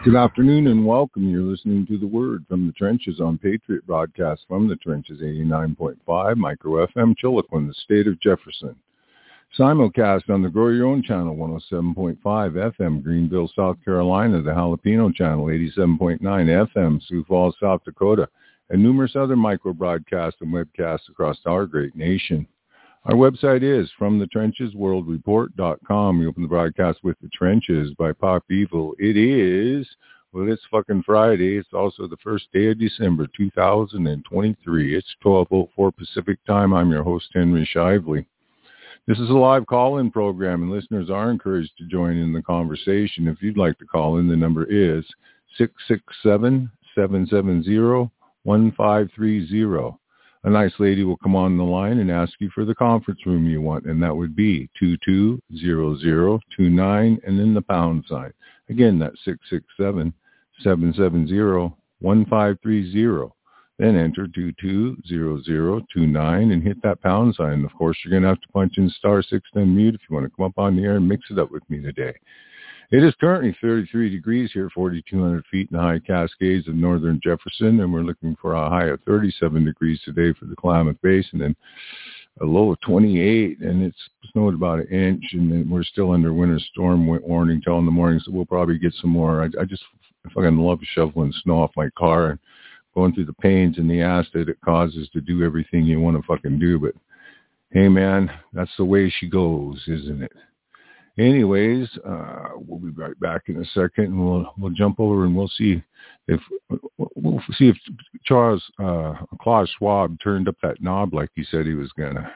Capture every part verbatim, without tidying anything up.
Good afternoon and welcome. You're listening to The Word from the Trenches on Patriot Broadcast from the Trenches, eighty-nine point five Micro F M, Chilliquin, the state of Jefferson. Simulcast on the Grow Your Own channel, one oh seven point five F M, Greenville, South Carolina, the Jalapeno channel, eighty-seven point nine F M, Sioux Falls, South Dakota, and numerous other micro broadcasts and webcasts across our great nation. Our website is from the trenches world report dot com. We open the broadcast with The Trenches by Pop Evil. It is, well, it's fucking Friday. It's also the first day of December, two thousand twenty-three. It's twelve oh four Pacific time. I'm your host, Henry Shively. This is a live call-in program, and listeners are encouraged to join in the conversation. If you'd like to call in, the number is six six seven, seven seven zero, one five three zero. A nice lady will come on the line and ask you for the conference room you want, and that would be two two zero zero two nine and then the pound sign. Again, that's six six seven, seven seven zero, one five three zero. Then enter two two zero zero two nine and hit that pound sign. Of course, you're going to have to punch in star six to unmute if you want to come up on the air and mix it up with me today. It is currently thirty-three degrees here, forty-two hundred feet in the high Cascades of northern Jefferson, and we're looking for a high of thirty-seven degrees today for the Klamath Basin and a low of twenty-eight, and it's snowed about an inch, and then we're still under winter storm warning till in the morning, so we'll probably get some more. I, I just fucking love shoveling snow off my car and going through the pains in the ass that it causes to do everything you want to fucking do, but hey, man, that's the way she goes, isn't it? Anyways, uh, we'll be right back in a second, and we'll we'll jump over and we'll see if we'll see if Charles uh, Klaus Schwab turned up that knob like he said he was gonna.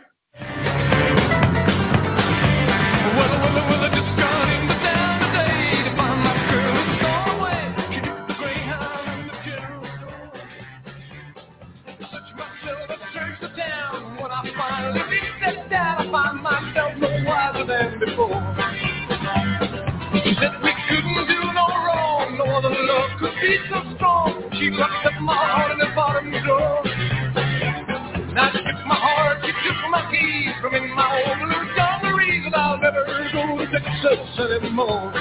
She said we couldn't do no wrong, no other love could be so strong. She locked up my heart in the bottom drawer. Now she took my heart, she took my keys from in my old blue dungarees, and I'll never go to Texas anymore.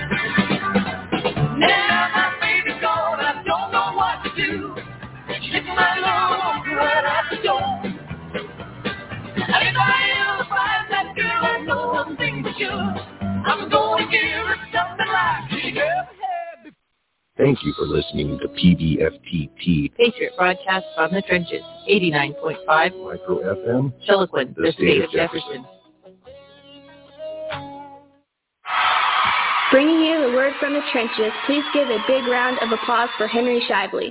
Now my baby's gone, I don't know what to do. She took my love right out the door. And if I ever find that girl, I know one thing for sure. I'm going to give her something like she never had before. Thank you for listening to P B F T T, Patriot Broadcast from the Trenches, eighty-nine point five Micro F M, Chilliquin, the, the state of Jefferson. Bringing you the word from the trenches, please give a big round of applause for Henry Shively.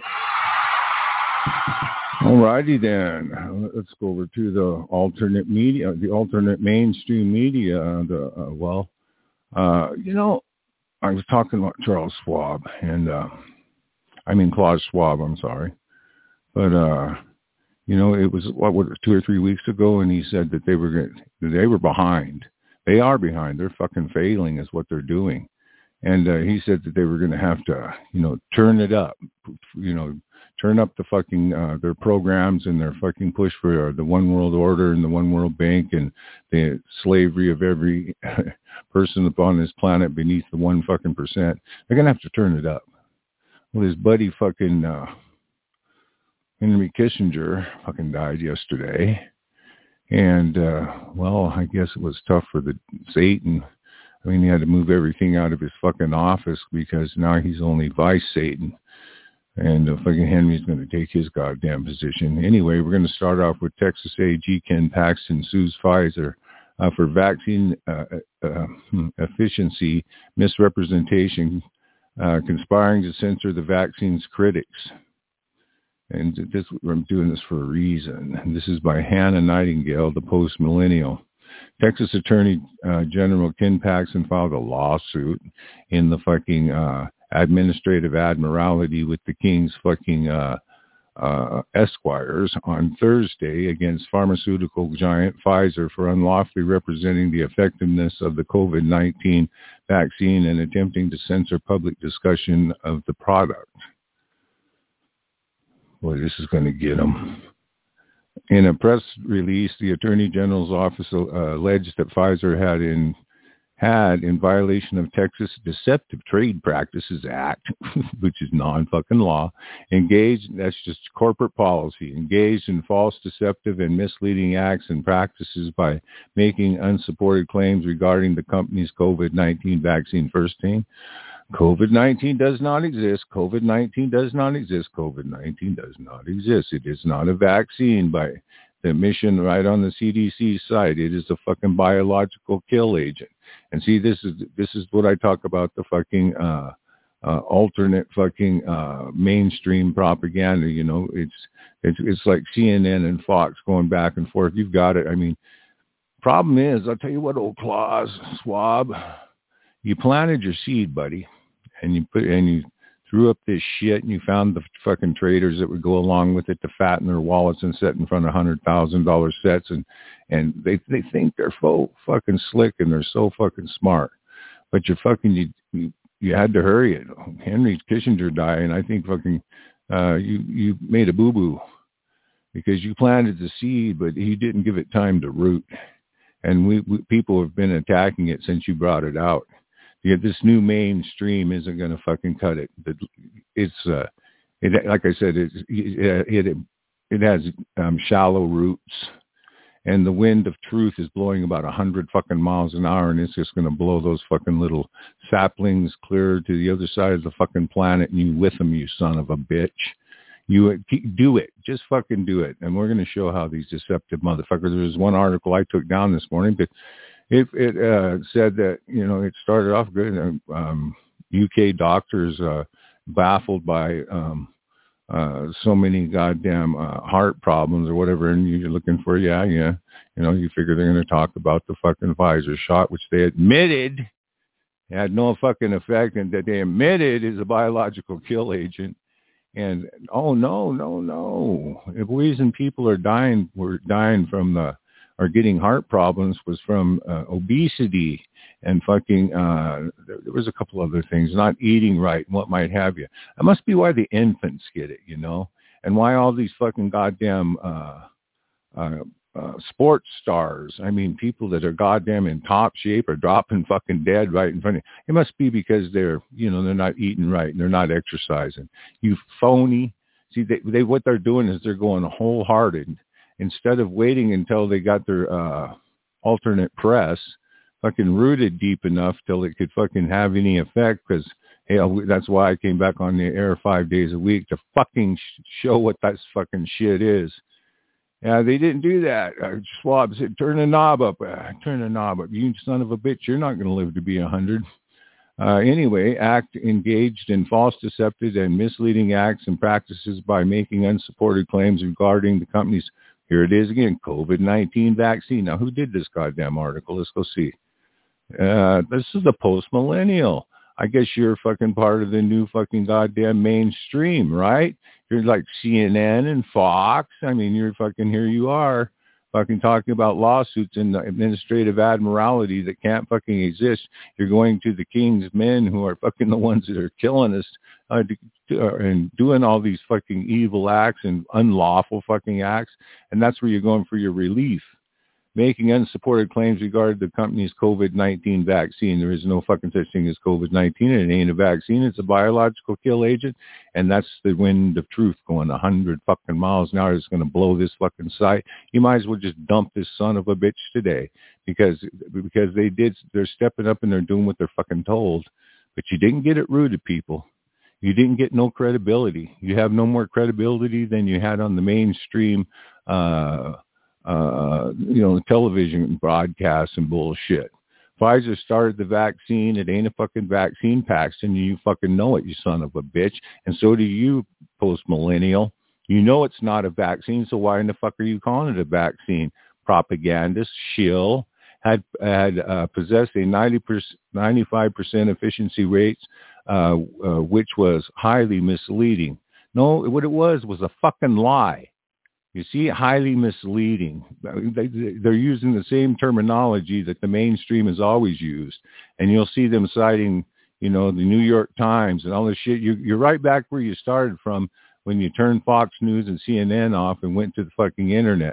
All righty then, let's go over to the alternate media, the alternate mainstream media. The uh, well, uh, you know, I was talking about Charles Schwab, and uh, I mean Klaus Schwab. I'm sorry, but uh, you know, it was what, what two or three weeks ago, and he said that they were getting, they were behind. They are behind. They're fucking failing, is what they're doing. And uh, he said that they were going to have to, you know, turn it up, you know. Turn up the fucking, uh, their programs and their fucking push for uh, the one world order and the one world bank and the slavery of every person upon this planet beneath the one fucking percent. They're going to have to turn it up. Well, his buddy fucking uh, Henry Kissinger fucking died yesterday. And, uh, well, I guess it was tough for the Satan. I mean, he had to move everything out of his fucking office because now he's only vice Satan. And uh, fucking Henry's going to take his goddamn position. Anyway, we're going to start off with Texas A G Ken Paxton sues Pfizer uh, for vaccine uh, uh, efficiency misrepresentation, uh, conspiring to censor the vaccine's critics. And this, I'm doing this for a reason. And this is by Hannah Nightingale, the Post-Millennial. Texas Attorney uh, General Ken Paxton filed a lawsuit in the fucking... Uh, Administrative Admiralty with the King's fucking uh, uh, Esquires on Thursday against pharmaceutical giant Pfizer for unlawfully representing the effectiveness of the COVID nineteen vaccine and attempting to censor public discussion of the product. Boy, this is going to get them. In a press release, the Attorney General's office uh, alleged that Pfizer had in had, in violation of Texas Deceptive Trade Practices Act, which is non-fucking law, engaged, that's just corporate policy, engaged in false, deceptive, and misleading acts and practices by making unsupported claims regarding the company's COVID nineteen vaccine. First thing, COVID nineteen does not exist. COVID nineteen does not exist. COVID nineteen does not exist. It is not a vaccine by the mission right on the C D C site. It is a fucking biological kill agent. And see, this is this is what I talk about, the fucking uh, uh, alternate fucking uh, mainstream propaganda. You know, it's it's it's like C N N and Fox going back and forth. You've got it. I mean, problem is, I'll tell you what, old Claus, Swab, you planted your seed, buddy, and you put and you threw up this shit, and you found the fucking traders that would go along with it to fatten their wallets and sit in front of one hundred thousand dollars sets, and and they they think they're so fucking slick and they're so fucking smart, but you're fucking you you, you had to hurry it. Henry Kissinger died, and I think fucking uh, you you made a boo boo because you planted the seed, but he didn't give it time to root, and we, we people have been attacking it since you brought it out. Yeah, this new mainstream isn't going to fucking cut it. It's, uh, it, like I said, it, it, it, it has um, shallow roots, and the wind of truth is blowing about a hundred fucking miles an hour, and it's just going to blow those fucking little saplings clear to the other side of the fucking planet, and you with them, you son of a bitch. You do it. Just fucking do it. And we're going to show how these deceptive motherfuckers. There was one article I took down this morning, but It, it uh, said that, you know, it started off good. Um, U K doctors uh, baffled by um, uh, so many goddamn uh, heart problems or whatever, and you're looking for, yeah, yeah, you know, you figure they're going to talk about the fucking Pfizer shot, which they admitted had no fucking effect, and that they admitted is a biological kill agent. And, oh, no, no, no. The reason people are dying, were dying from the, are getting heart problems was from uh, obesity and fucking, uh, there, there was a couple other things, not eating right and what might have you. That must be why the infants get it, you know, and why all these fucking goddamn uh, uh, uh, sports stars, I mean, people that are goddamn in top shape are dropping fucking dead right in front of you. It must be because they're, you know, they're not eating right and they're not exercising. You phony. See, they, they what they're doing is they're going wholehearted. Instead of waiting until they got their uh, alternate press fucking rooted deep enough till it could fucking have any effect, because hey, that's why I came back on the air five days a week to fucking sh- show what that fucking shit is. Yeah, they didn't do that. Uh, Schwab said, turn the knob up. Uh, turn the knob up. You son of a bitch, you're not going to live to be a hundred. Uh, anyway, act engaged in false, deceptive, and misleading acts and practices by making unsupported claims regarding the company's, here it is again, COVID nineteen vaccine. Now, who did this goddamn article? Let's go see. Uh, this is the post-millennial. I guess you're fucking part of the new fucking goddamn mainstream, right? You're like C N N and Fox. I mean, you're fucking, here you are, fucking talking about lawsuits in the administrative admiralty that can't fucking exist. You're going to the king's men who are fucking the ones that are killing us uh, to, to, uh, and doing all these fucking evil acts and unlawful fucking acts. And that's where you're going for your relief. Making unsupported claims regarding the company's COVID nineteen vaccine. There is no fucking such thing as COVID nineteen. It ain't a vaccine. It's a biological kill agent. And that's the wind of truth going a hundred fucking miles an hour. It's going to blow this fucking site. You might as well just dump this son of a bitch today, because, because they did, they're stepping up and they're doing what they're fucking told. But you didn't get it rooted, people. You didn't get no credibility. You have no more credibility than you had on the mainstream, uh, Uh, you know, television broadcasts and bullshit. Pfizer started the vaccine. It ain't a fucking vaccine, Paxton. You fucking know it, you son of a bitch. And so do you, post-millennial. You know it's not a vaccine, so why in the fuck are you calling it a vaccine? Propagandist, shill, had had uh, possessed a ninety percent, ninety-five percent efficiency rates, uh, uh, which was highly misleading. No, what it was was a fucking lie. You see, highly misleading. They, they're using the same terminology that the mainstream has always used. And you'll see them citing, you know, the New York Times and all this shit. You, you're right back where you started from when you turned Fox News and C N N off and went to the fucking internet.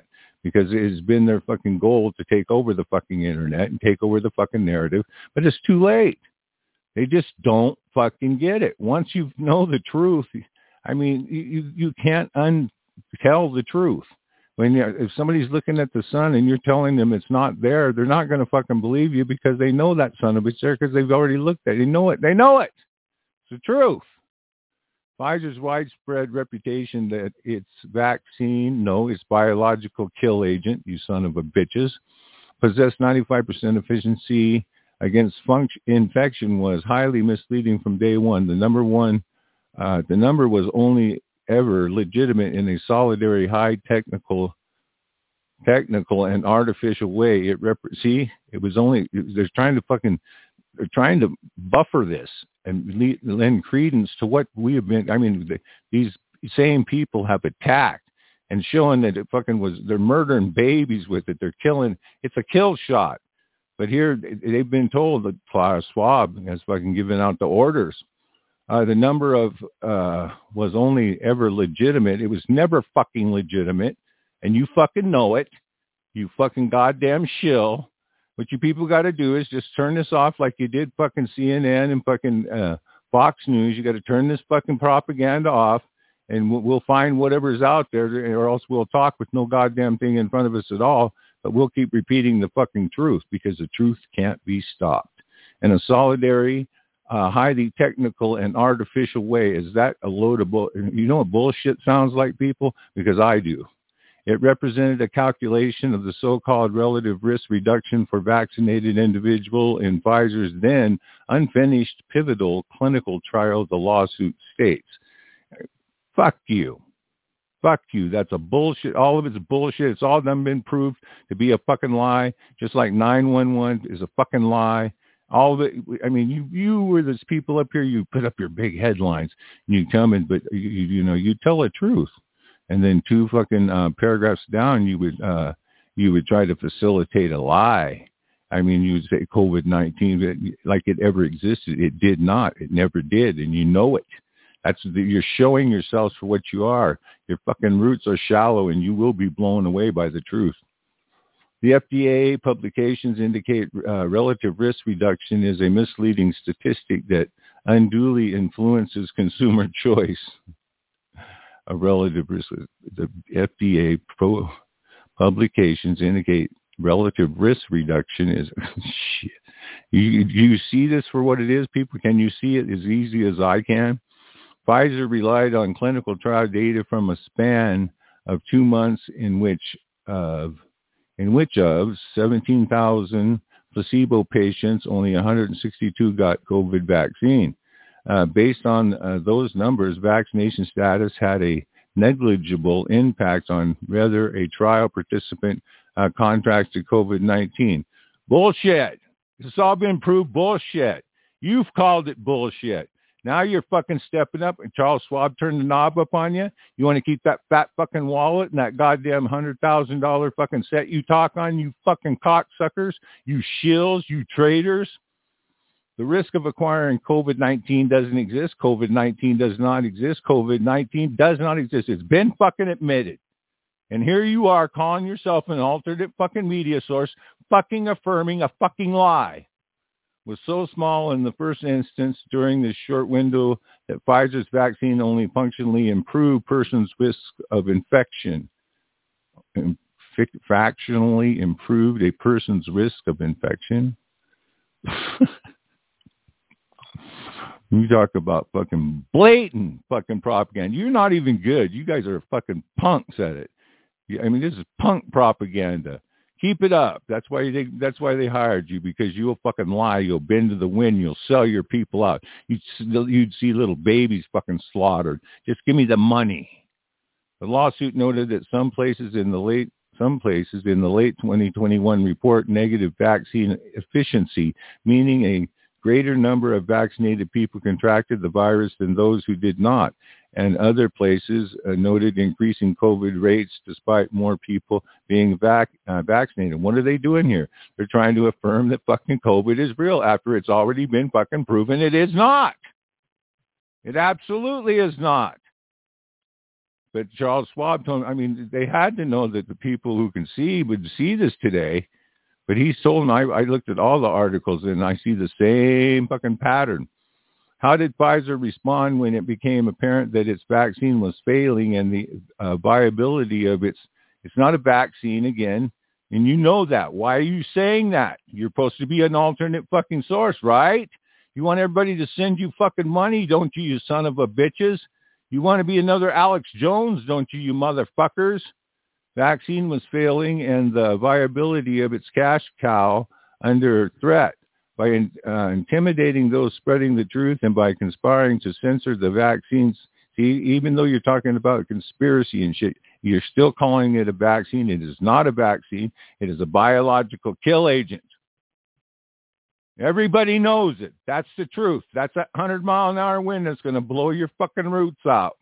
because it has been their fucking goal to take over the fucking internet and take over the fucking narrative. But it's too late. They just don't fucking get it. Once you know the truth, I mean, you, you can't untell the truth. When you, if somebody's looking at the sun and you're telling them it's not there, they're not going to fucking believe you because they know that son of a bitch there because they've already looked at it. They know it. They know it. It's the truth. Pfizer's widespread reputation that its vaccine, no, its biological kill agent, you son of a bitches, possessed ninety-five percent efficiency against function, infection was highly misleading from day one. The number one, uh, the number was only ever legitimate in a solitary, high technical, technical and artificial way. It rep- see, it was only they're trying to fucking they're trying to buffer this and lend credence to what we have been. I mean, the, these same people have attacked and showing that it fucking was. They're murdering babies with it. They're killing. It's a kill shot. But here they've been told that Klaus Schwab has fucking given out the orders. Uh, the number of uh, was only ever legitimate. It was never fucking legitimate, and you fucking know it. You fucking goddamn shill. What you people got to do is just turn this off like you did fucking C N N and fucking uh, Fox News. You got to turn this fucking propaganda off, and we'll, we'll find whatever's out there, or else we'll talk with no goddamn thing in front of us at all. But we'll keep repeating the fucking truth because the truth can't be stopped. In a solitary, uh, highly technical and artificial way, is that a load of bull? You know what bullshit sounds like, people? Because I do. It represented a calculation of the so-called relative risk reduction for vaccinated individual in Pfizer's then unfinished pivotal clinical trial, the lawsuit states. Fuck you. Fuck you. That's a bullshit. All of it's bullshit. It's all done been proved to be a fucking lie, just like nine one one is a fucking lie. All of it. I mean, you you were those people up here, you put up your big headlines, and you come in, but you, you know, you tell the truth. And then two fucking uh, paragraphs down, you would uh, you would try to facilitate a lie. I mean, you would say COVID nineteen, like it ever existed. It did not. It never did, and you know it. That's the, you're showing yourselves for what you are. Your fucking roots are shallow, and you will be blown away by the truth. The F D A publications indicate uh, relative risk reduction is a misleading statistic that unduly influences consumer choice. A relative risk. The F D A pro publications indicate relative risk reduction is shit. You, you see this for what it is, people? Can you see it as easy as I can? Pfizer relied on clinical trial data from a span of two months in which of in which of seventeen thousand placebo patients, only one hundred sixty-two got COVID vaccine. Uh, based on uh, those numbers, vaccination status had a negligible impact on whether a trial participant uh, contracted COVID nineteen. Bullshit. It's all been proved bullshit. You've called it bullshit. Now you're fucking stepping up, and Charles Schwab turned the knob up on you. You want to keep that fat fucking wallet and that goddamn one hundred thousand dollars fucking set you talk on, you fucking cocksuckers, you shills, you traitors. The risk of acquiring COVID nineteen doesn't exist. COVID nineteen does not exist. COVID nineteen does not exist. It's been fucking admitted. And here you are calling yourself an alternate fucking media source, fucking affirming a fucking lie. Was so small in the first instance during this short window that Pfizer's vaccine only functionally improved persons' risk of infection. Fractionally improved a person's risk of infection. You talk about fucking blatant fucking propaganda. You're not even good. You guys are fucking punks at it. I mean, this is punk propaganda. Keep it up. That's why they. That's why they hired you, because you'll fucking lie. You'll bend to the wind. You'll sell your people out. You'd, you'd see little babies fucking slaughtered. Just give me the money. The lawsuit noted that some places in the late some places in the late twenty twenty-one report negative vaccine efficiency, meaning a greater number of vaccinated people contracted the virus than those who did not. And other places uh, noted increasing COVID rates despite more people being vac- uh, vaccinated. What are they doing here? They're trying to affirm that fucking COVID is real after it's already been fucking proven it is not. It absolutely is not. But Charles Schwab told him, I mean, they had to know that the people who can see would see this today. But he's told them, I, I looked at all the articles and I see the same fucking pattern. How did Pfizer respond when it became apparent that its vaccine was failing and the uh, viability of its, it's not a vaccine again, and you know that. Why are you saying that? You're supposed to be an alternate fucking source, right? You want everybody to send you fucking money, don't you, you son of a bitches? You want to be another Alex Jones, don't you, you motherfuckers? Vaccine was failing and the viability of its cash cow under threat. By uh, intimidating those spreading the truth and by conspiring to censor the vaccines. See, even though you're talking about conspiracy and shit, you're still calling it a vaccine. It is not a vaccine. It is a biological kill agent. Everybody knows it. That's the truth. That's that one hundred mile an hour wind that's going to blow your fucking roots out.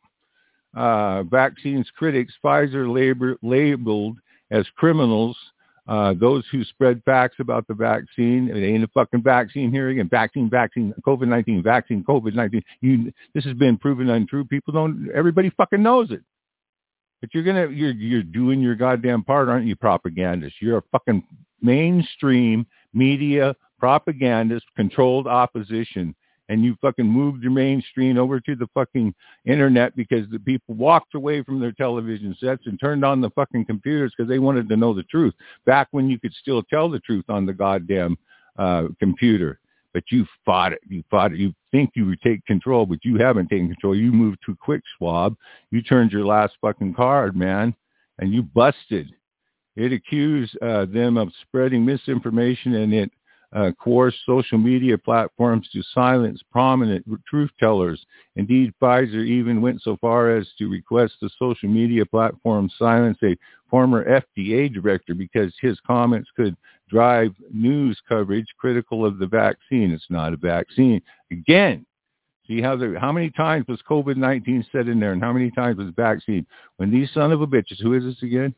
Uh, vaccines critics, Pfizer labor, labeled as criminals. Uh, those who spread facts about the vaccine, it ain't a fucking vaccine here again. Vaccine, vaccine, COVID nineteen, vaccine, COVID nineteen. You, this has been proven untrue. People don't. Everybody fucking knows it. But you're gonna, you're you're doing your goddamn part, aren't you, propagandists? You're a fucking mainstream media propagandist, controlled opposition, and you fucking moved your mainstream over to the fucking internet because the people walked away from their television sets and turned on the fucking computers because they wanted to know the truth. Back when you could still tell the truth on the goddamn uh, computer, but you fought it. You fought it. You think you would take control, but you haven't taken control. You moved too quick, Schwab. You turned your last fucking card, man, and you busted. It accused uh, them of spreading misinformation, and it Uh, coerced social media platforms to silence prominent truth tellers. Indeed, Pfizer even went so far as to request the social media platform silence a former F D A director because his comments could drive news coverage critical of the vaccine. It's not a vaccine. Again, see how the, how many times was COVID nineteen said in there and how many times was vaccine? When these son of a bitches, who is this again?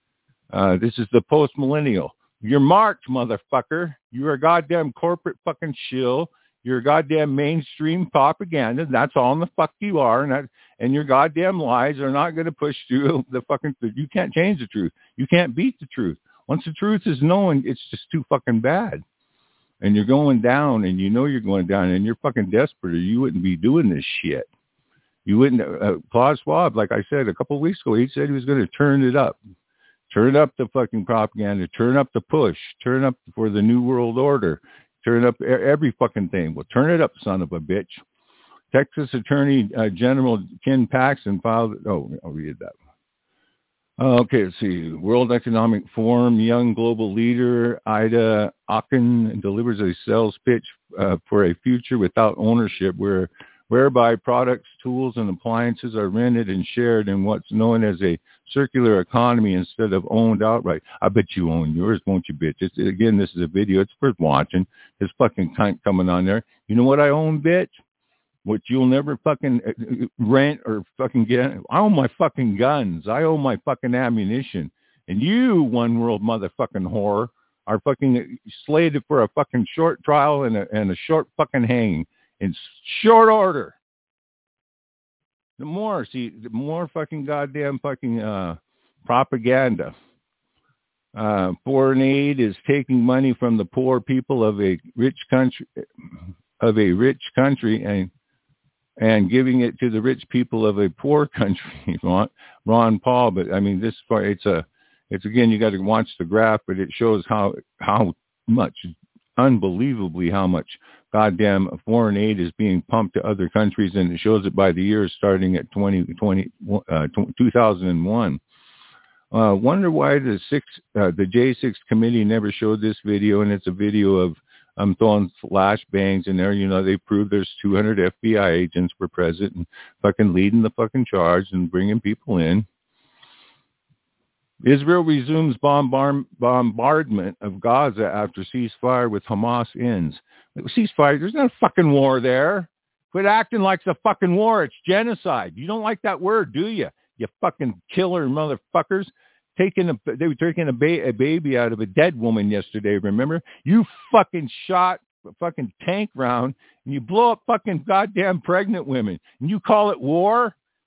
Uh, this is the post-millennial. You're marked, motherfucker. You're a goddamn corporate fucking shill. You're a goddamn mainstream propaganda. That's all in the fuck you are. And that, and your goddamn lies are not going to push through the fucking truth. You can't change the truth. You can't beat the truth. Once the truth is known, it's just too fucking bad. And you're going down, and you know you're going down, and you're fucking desperate, or you wouldn't be doing this shit. You wouldn't. Uh, Klaus Schwab, like I said a couple of weeks ago, he said he was going to turn it up. Turn up the fucking propaganda. Turn up the push. Turn up for the New World Order. Turn up every fucking thing. Well, turn it up, son of a bitch. Texas Attorney uh, General Ken Paxton filed. Oh, I'll read that. Uh, okay, let's see. World Economic Forum, young global leader Ida Aachen delivers a sales pitch uh, for a future without ownership, where whereby products, tools, and appliances are rented and shared in what's known as a circular economy instead of owned outright. I bet you own yours, won't you, bitch? It's, again, this is a video. It's worth watching. This fucking cunt coming on there. You know what I own, bitch? What you'll never fucking rent or fucking get. I own my fucking guns. I own my fucking ammunition. And you, one world motherfucking whore, are fucking slated for a fucking short trial and a, and a short fucking hanging. In short order. The more, see, the more fucking goddamn fucking uh, propaganda. Uh, foreign aid is taking money from the poor people of a rich country, of a rich country, and and giving it to the rich people of a poor country. Ron, Ron Paul, but I mean, this part, it's a, it's again, you got to watch the graph, but it shows how how much, unbelievably how much goddamn foreign aid is being pumped to other countries, and it shows it by the years starting at twenty twenty, uh, two thousand one. Uh, wonder why the six, uh, the J six committee never showed this video, and it's a video of um, throwing flashbangs in there. You know, they proved there's two hundred F B I agents were present and fucking leading the fucking charge and bringing people in. Israel resumes bombard- bombardment of Gaza after ceasefire with Hamas ends. Ceasefire? There's no fucking war there. Quit acting like it's a fucking war. It's genocide. You don't like that word, do you? You fucking killer motherfuckers. Taking a, they were taking a, ba- a baby out of a dead woman yesterday, remember? You fucking shot a fucking tank round and you blow up fucking goddamn pregnant women. And you call it war?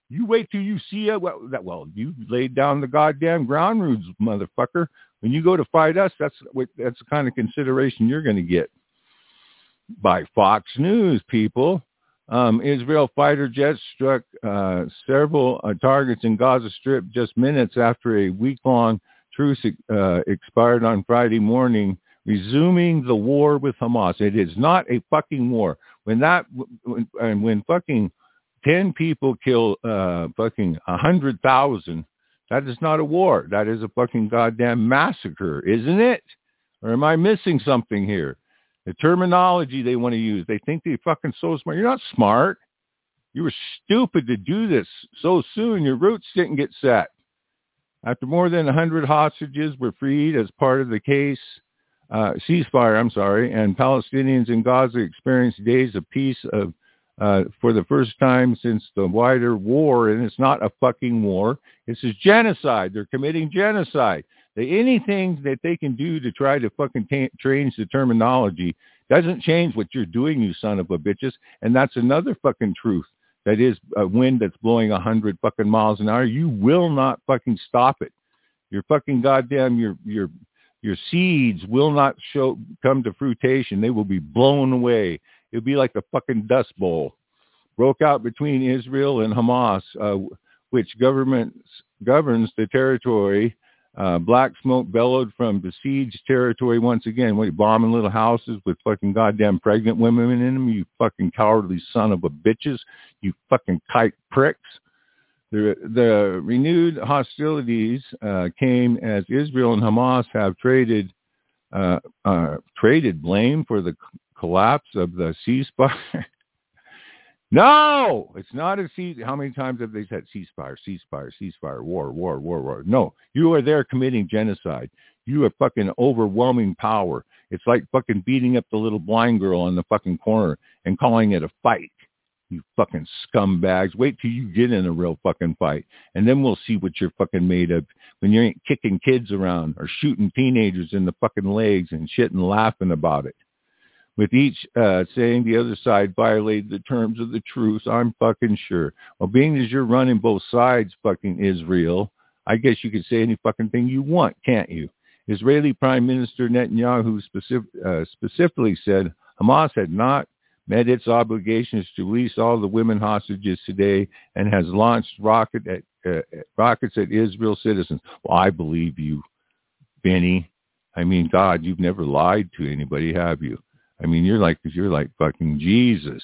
You wait till you see it. Well, that, well, you laid down the goddamn ground rules, motherfucker. When you go to fight us, that's what, that's the kind of consideration you're going to get. By Fox News, people. Um, Israel fighter jets struck uh, several uh, targets in Gaza Strip just minutes after a week-long truce uh, expired on Friday morning, resuming the war with Hamas. It is not a fucking war. When that when, and when fucking ten people kill uh, fucking a hundred thousand, that is not a war. That is a fucking goddamn massacre, isn't it? Or am I missing something here? The terminology they want to use, they think they're fucking so smart. You're not smart. You were stupid to do this so soon. Your roots didn't get set. After more than one hundred hostages were freed as part of the case, uh, ceasefire, I'm sorry, and Palestinians in Gaza experienced days of peace of, uh, for the first time since the wider war, and it's not a fucking war. It's a genocide. They're committing genocide. Anything that they can do to try to fucking t- change the terminology doesn't change what you're doing, you son of a bitches. And that's another fucking truth. That is a wind that's blowing a hundred fucking miles an hour. You will not fucking stop it. Your fucking goddamn, your, your, your seeds will not show, come to fruition. They will be blown away. It'll be like a fucking dust bowl. Broke out between Israel and Hamas, uh, which governments governs the territory. Uh, black smoke bellowed from besieged territory once again. What, bombing little houses with fucking goddamn pregnant women in them, you fucking cowardly son of a bitches, you fucking kite pricks. The, the renewed hostilities uh, came as Israel and Hamas have traded uh, uh, traded blame for the c- collapse of the ceasefire. No, it's not a cease. How many times have they said ceasefire, ceasefire, ceasefire, war, war, war, war? No, you are there committing genocide. You are fucking overwhelming power. It's like fucking beating up the little blind girl on the fucking corner and calling it a fight. You fucking scumbags. Wait till you get in a real fucking fight, and then we'll see what you're fucking made of when you ain't kicking kids around or shooting teenagers in the fucking legs and shit and laughing about it. With each uh, saying the other side violated the terms of the truce, I'm fucking sure. Well, being as you're running both sides, fucking Israel, I guess you could say any fucking thing you want, can't you? Israeli Prime Minister Netanyahu specific, uh, specifically said Hamas had not met its obligations to release all the women hostages today and has launched rocket at, uh, rockets at Israel citizens. Well, I believe you, Benny. I mean, God, you've never lied to anybody, have you? I mean, you're like you're like fucking Jesus.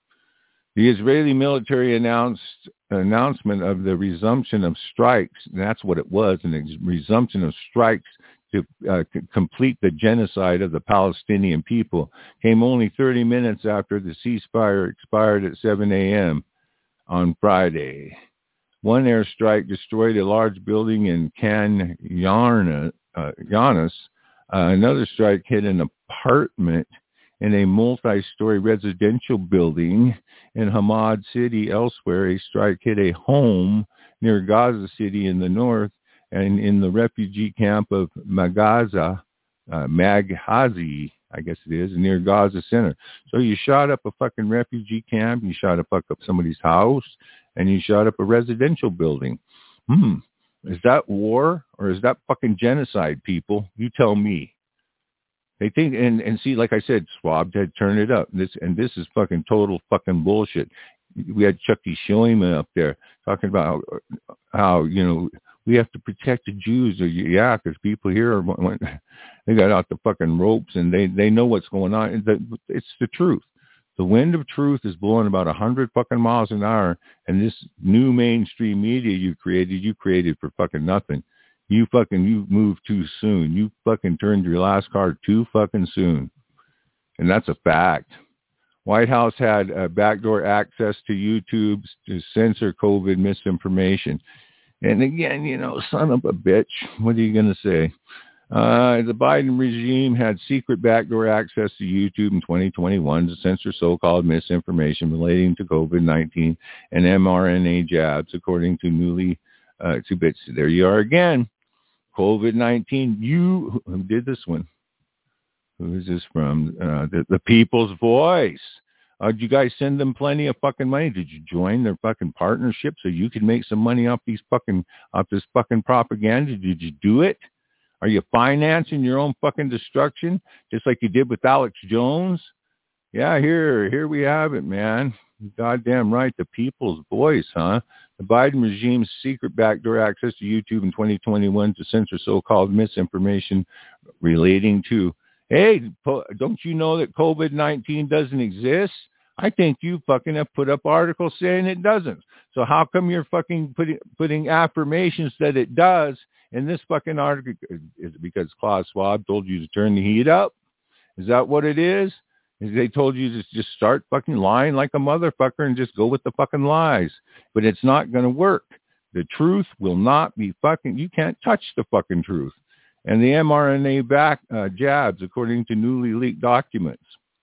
The Israeli military announced an announcement of the resumption of strikes. And that's what it was, an ex- resumption of strikes to uh, c- complete the genocide of the Palestinian people. Came only thirty minutes after the ceasefire expired at seven a.m. on Friday. One airstrike destroyed a large building in Khan Yarna, uh, Yanis. Uh, another strike hit an apartment in a multi-story residential building in Hamad City. Elsewhere, a strike hit a home near Gaza City in the north and in the refugee camp of Magaza, uh, Maghazi, I guess it is, near Gaza Center. So you shot up a fucking refugee camp, you shot up, up somebody's house, and you shot up a residential building. Hmm. Is that war or is that fucking genocide, people? You tell me. They think, and, and see, like I said, Schwab had turned it up. This and this is fucking total fucking bullshit. We had Chucky Schumer up there talking about how, how, you know, we have to protect the Jews. Or, yeah, because people here, are, they got out the fucking ropes and they, they know what's going on. It's the truth. The wind of truth is blowing about a hundred fucking miles an hour. And this new mainstream media you created, you created for fucking nothing. You fucking, you moved too soon. You fucking turned your last card too fucking soon. And that's a fact. White House had uh, backdoor access to YouTube to censor COVID misinformation. And again, you know, son of a bitch, what are you going to say? Uh, the Biden regime had secret backdoor access to YouTube in twenty twenty-one to censor so-called misinformation relating to COVID nineteen and mRNA jabs, according to newly, uh, to bits. There you are again. COVID nineteen. You, who did this one? Who is this from? Uh, the, the People's Voice. Uh, did you guys send them plenty of fucking money? Did you join their fucking partnership so you can make some money off these fucking, off this fucking propaganda? Did you do it? Are you financing your own fucking destruction just like you did with Alex Jones? Yeah, here, here we have it, man. Goddamn right, the people's voice, huh? The Biden regime's secret backdoor access to YouTube in twenty twenty-one to censor so-called misinformation relating to, hey, don't you know that COVID nineteen doesn't exist? I think you fucking have put up articles saying it doesn't. So how come you're fucking putting putting affirmations that it does in this fucking article? Is it because Klaus Schwab told you to turn the heat up? Is that what it is? Is they told you to just start fucking lying like a motherfucker and just go with the fucking lies? But it's not going to work. The truth will not be fucking, you can't touch the fucking truth. And the mRNA back uh, jabs, according to newly leaked documents.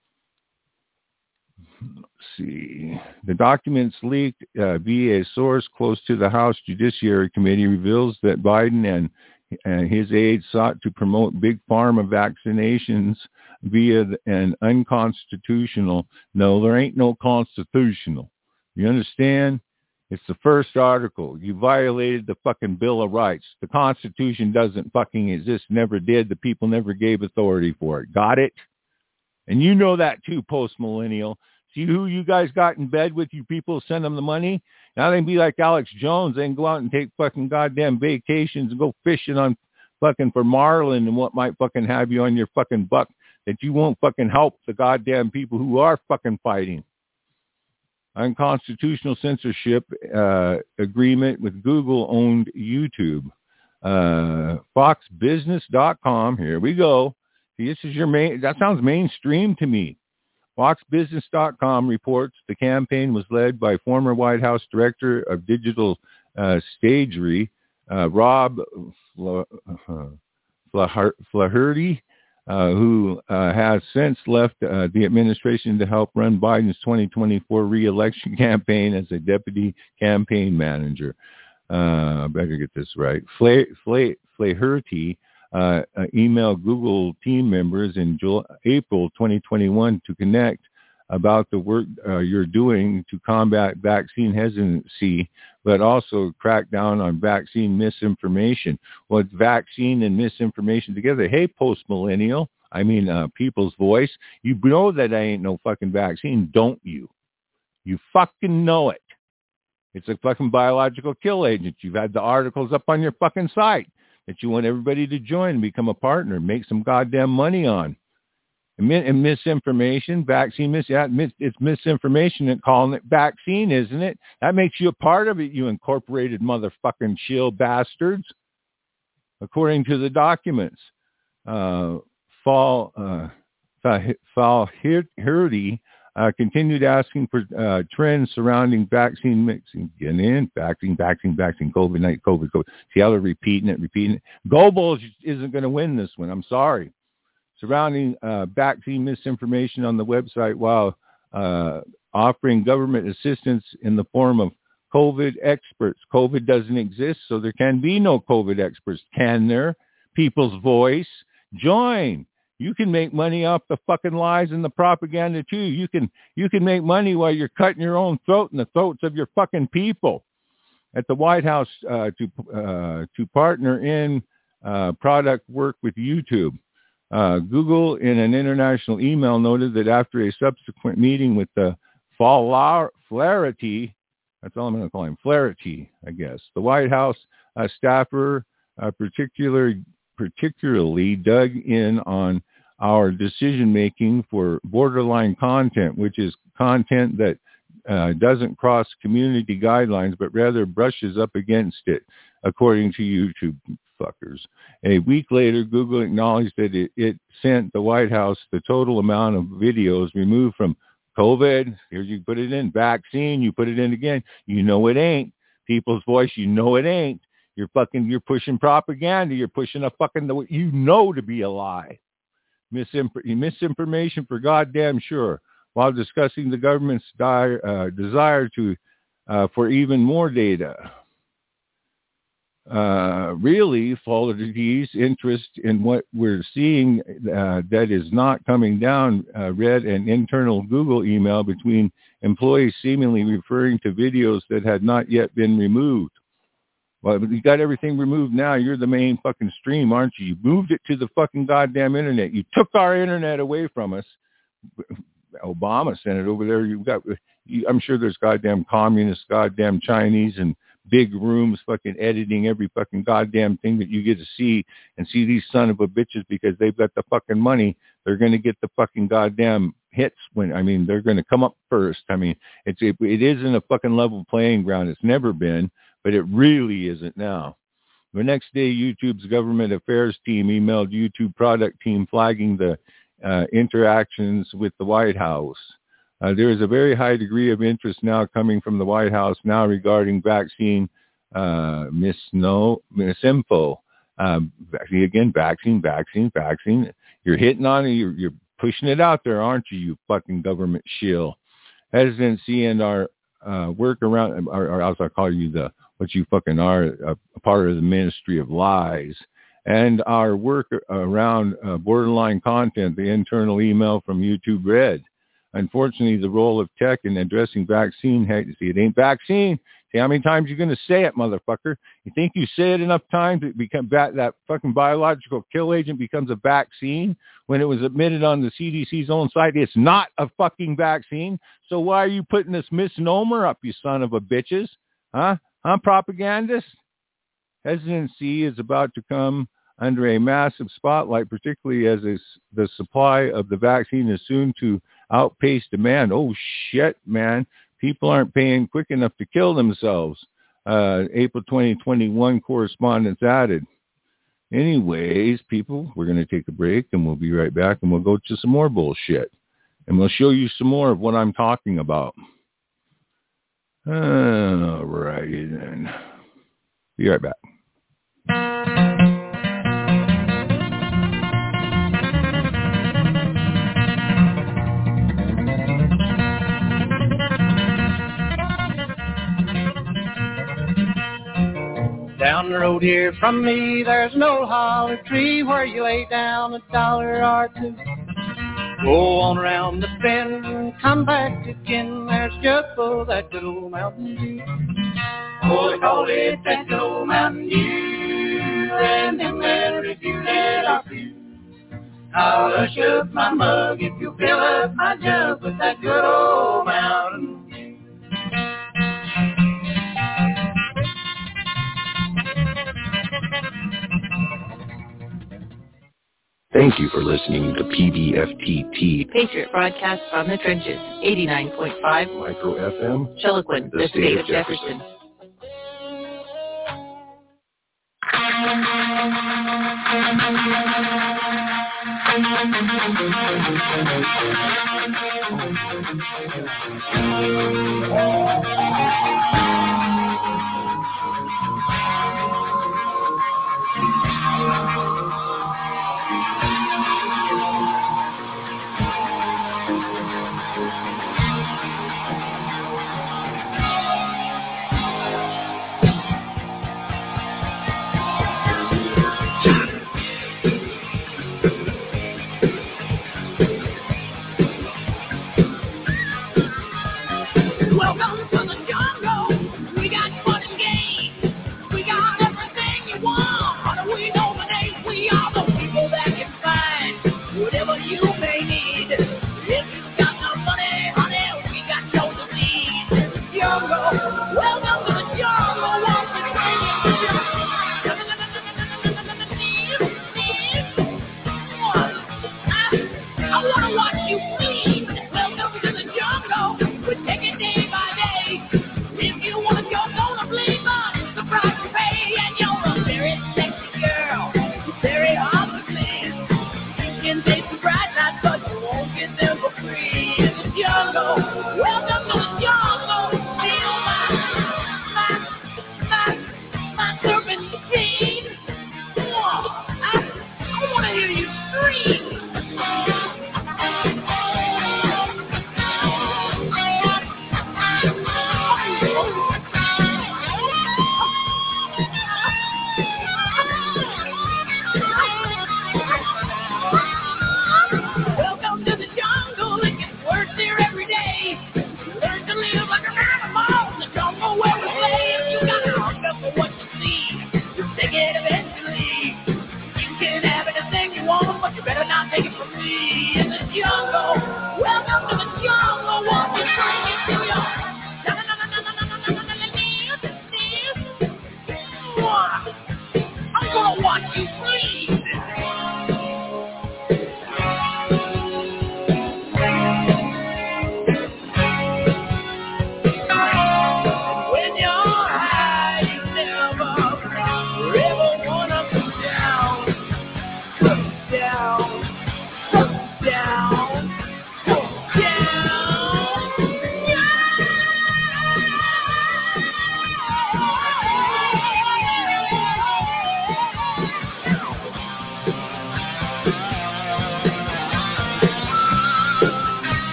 Let's see. The documents leaked uh, via a source close to the House Judiciary Committee reveals that Biden and, and his aides sought to promote big pharma vaccinations via an unconstitutional, no, there ain't no constitutional. You understand? It's the first article. You violated the fucking Bill of Rights. The Constitution doesn't fucking exist, never did. The people never gave authority for it. Got it? And you know that too, post-millennial. See who you guys got in bed with, you people, send them the money? Now they can be like Alex Jones. They can go out and take fucking goddamn vacations and go fishing on fucking for marlin and what might fucking have you on your fucking buck that you won't fucking help the goddamn people who are fucking fighting. Unconstitutional censorship uh, agreement with Google-owned YouTube. Uh, fox business dot com. Here we go. See, this is your main. That sounds mainstream to me. fox business dot com reports the campaign was led by former White House Director of Digital uh, Stagery, uh, Rob Flaherty, uh, who uh, has since left uh, the administration to help run Biden's twenty twenty-four re-election campaign as a deputy campaign manager. Uh, I better get this right. Fla- Fla- Flaherty uh, uh, emailed Google team members in July, April twenty twenty-one to connect about the work uh, you're doing to combat vaccine hesitancy, but also crack down on vaccine misinformation. Well, it's vaccine and misinformation together. Hey, post-millennial, I mean, uh, people's voice, you know that I ain't no fucking vaccine, don't you? You fucking know it. It's a fucking biological kill agent. You've had the articles up on your fucking site that you want everybody to join and become a partner, make some goddamn money on. And misinformation, vaccine, mis- yeah, it's misinformation and calling it vaccine, isn't it? That makes you a part of it, you incorporated motherfucking shill bastards. According to the documents, uh, Fall, uh, Flaherty uh, continued asking for uh, trends surrounding vaccine mixing. Get in, vaccine, vaccine, vaccine, COVID nineteen, COVID, COVID. See how they're repeating it, repeating it. Goebbels isn't going to win this one. I'm sorry. Surrounding uh, vaccine misinformation on the website while uh, offering government assistance in the form of COVID experts. COVID doesn't exist, so there can be no COVID experts. Can there? People's voice. Join. You can make money off the fucking lies and the propaganda too. You can you can make money while you're cutting your own throat and the throats of your fucking people. At the White House uh, to uh, to partner in uh, product work with YouTube. Uh, Google, in an international email, noted that after a subsequent meeting with the Flaherty, that's all I'm going to call him, Flaherty, I guess, the White House uh, staffer uh, particular, particularly dug in on our decision-making for borderline content, which is content that uh, doesn't cross community guidelines, but rather brushes up against it, according to YouTube fuckers. A week later, Google acknowledged that it, it sent the White House the total amount of videos removed from COVID. Here you put it in. Vaccine, you put it in again. You know it ain't. People's voice, you know it ain't. You're fucking, you're pushing propaganda. You're pushing a fucking, you know to be a lie. Misinf- misinformation for goddamn sure. While discussing the government's dire, uh, desire to uh, for even more data. uh, really Flaherty's interest in what we're seeing uh, that is not coming down, uh, read an internal Google email between employees seemingly referring to videos that had not yet been removed. Well, you got everything removed now. You're the main fucking stream, aren't you? You moved it to the fucking goddamn internet. You took our internet away from us. Obama sent it over there. You've got, you, I'm sure there's goddamn communists, goddamn Chinese, and big rooms fucking editing every fucking goddamn thing that you get to see, and see these son of a bitches because they've got the fucking money. They're going to get the fucking goddamn hits when, I mean, they're going to come up first. I mean, it's, it, it isn't a fucking level playing ground. It's never been, but it really isn't now. The next day, YouTube's government affairs team emailed YouTube product team flagging the uh, interactions with the White House. Uh, there is a very high degree of interest now coming from the White House now regarding vaccine uh, misno, misinfo. Um, again, vaccine, vaccine, vaccine. You're hitting on it. You're, you're pushing it out there, aren't you, you fucking government shill? Hesitancy and our uh, work around, or, or else I'll call you the, what you fucking are, a, a part of the Ministry of Lies. And our work around uh, borderline content, the internal email from YouTube read. Unfortunately, the role of tech in addressing vaccine, hey, see, it ain't vaccine. See how many times you're going to say it, motherfucker? You think you say it enough times, it become that, that fucking biological kill agent becomes a vaccine? When it was admitted on the C D C's own site, it's not a fucking vaccine. So why are you putting this misnomer up, you son of a bitches? Huh? Huh, propagandists? Hesitancy is about to come under a massive spotlight, particularly as is, the supply of the vaccine is soon to outpace demand. Oh, shit, man. People aren't paying quick enough to kill themselves. Uh, April twenty twenty-one correspondence added. Anyways, people, we're going to take a break, and we'll be right back, and we'll go to some more bullshit. And we'll show you some more of what I'm talking about. All righty then. Be right back. Down the road here from me, there's an old holly tree where you lay down a dollar or two. Go on around the bend and come back again. There's just for that good old Mountain Dew. Oh, they call it that good old Mountain Dew, and them that review that are few. I'll hush up my mug if you fill up my jug with that good old Mountain Dew. Thank you for listening to P B F T T. Patriot broadcast from the trenches, eighty-nine point five. Micro F M. Chiloquin, the, the state, state of Jefferson. Welcome to the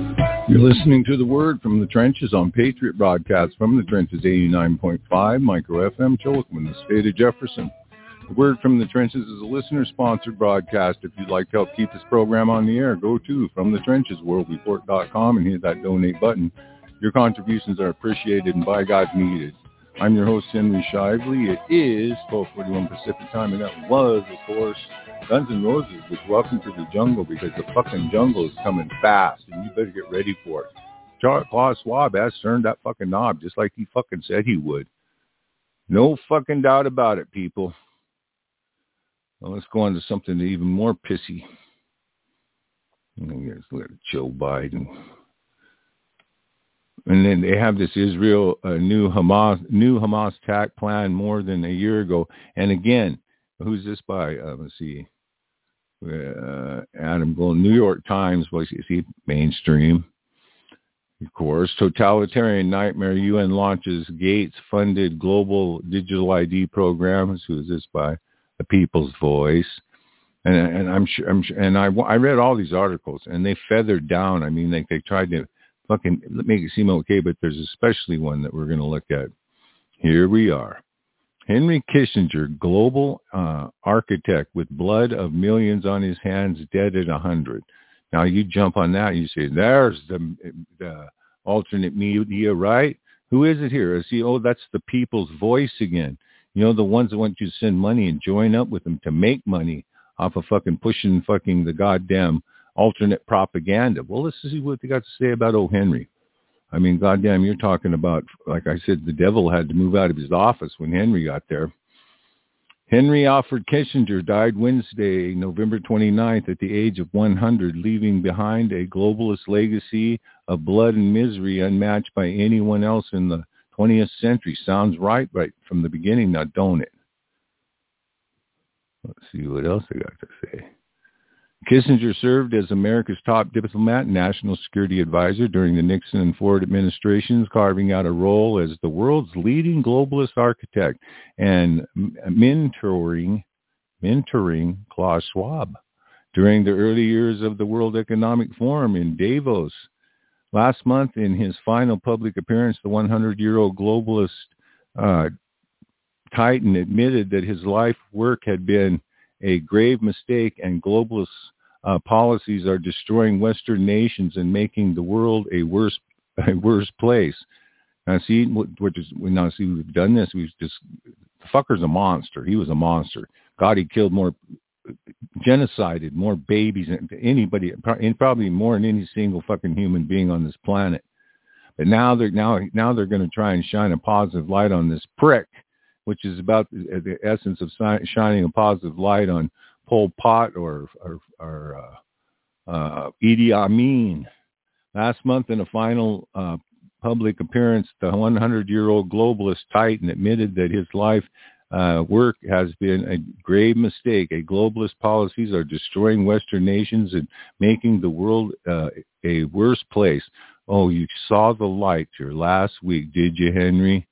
You're listening to The Word from the Trenches on Patriot Broadcast from the Trenches eighty-nine point five Micro F M Chilliwack, the state of Jefferson. The Word from the Trenches is a listener-sponsored broadcast. If you'd like to help keep this program on the air, go to from the trenches world report dot com and hit that donate button. Your contributions are appreciated and by God needed. I'm your host, Henry Shively. It is twelve forty-one Pacific time, and that was, of course, Guns N' Roses with Welcome to the Jungle, because the fucking jungle is coming fast, and you better get ready for it. Charles Klaus Schwab has turned that fucking knob just like he fucking said he would. No fucking doubt about it, people. Well, let's go on to something even more pissy. Let's look at Joe Biden. And then they have this Israel uh, new Hamas new Hamas attack plan more than a year ago. And again, who's this by? Uh, let's see. Uh, Adam Gold, New York Times. Well, you see, mainstream. Of course, totalitarian nightmare. U N launches Gates-funded global digital I D programs. Who is this by? The People's Voice. And and I'm sure I'm sure, and I I read all these articles, and they feathered down. I mean, they they tried to fucking make it seem okay, but there's especially one that we're going to look at. Here we are. Henry Kissinger, global uh, architect with blood of millions on his hands, dead at one hundred. Now, you jump on that, you say, there's the, the alternate media, right? Who is it here? See, oh, that's the People's Voice again. You know, the ones that want you to send money and join up with them to make money off of fucking pushing fucking the goddamn alternate propaganda. Well, let's see what they got to say about O. Henry. I mean, goddamn, you're talking about, like I said, the devil had to move out of his office when Henry got there. Henry Alfred Kissinger died Wednesday, November twenty-ninth, at the age of one hundred, leaving behind a globalist legacy of blood and misery unmatched by anyone else in the twentieth century. Sounds right, right from the beginning, now don't it? Let's see what else I got to say. Kissinger served as America's top diplomat and national security advisor during the Nixon and Ford administrations, carving out a role as the world's leading globalist architect and mentoring, mentoring Klaus Schwab during the early years of the World Economic Forum in Davos. Last month, in his final public appearance, the hundred-year-old globalist uh, titan admitted that his life work had been a grave mistake, and globalist uh, policies are destroying Western nations and making the world a worse, a worse place. Now, see, what, what is, we now see we've done this. We've just, the fucker's a monster. He was a monster. God, he killed more, genocided more babies than anybody, probably more than any single fucking human being on this planet. But now they're now now they're going to try and shine a positive light on this prick, which is about the, the essence of shining a positive light on Pol Pot or, or, or uh, uh, Idi Amin. Last month, in a final uh, public appearance, the hundred-year-old globalist titan admitted that his life uh, work has been a grave mistake. A globalist policies are destroying Western nations and making the world uh, a worse place. Oh, you saw the light your last week, did you, Henry?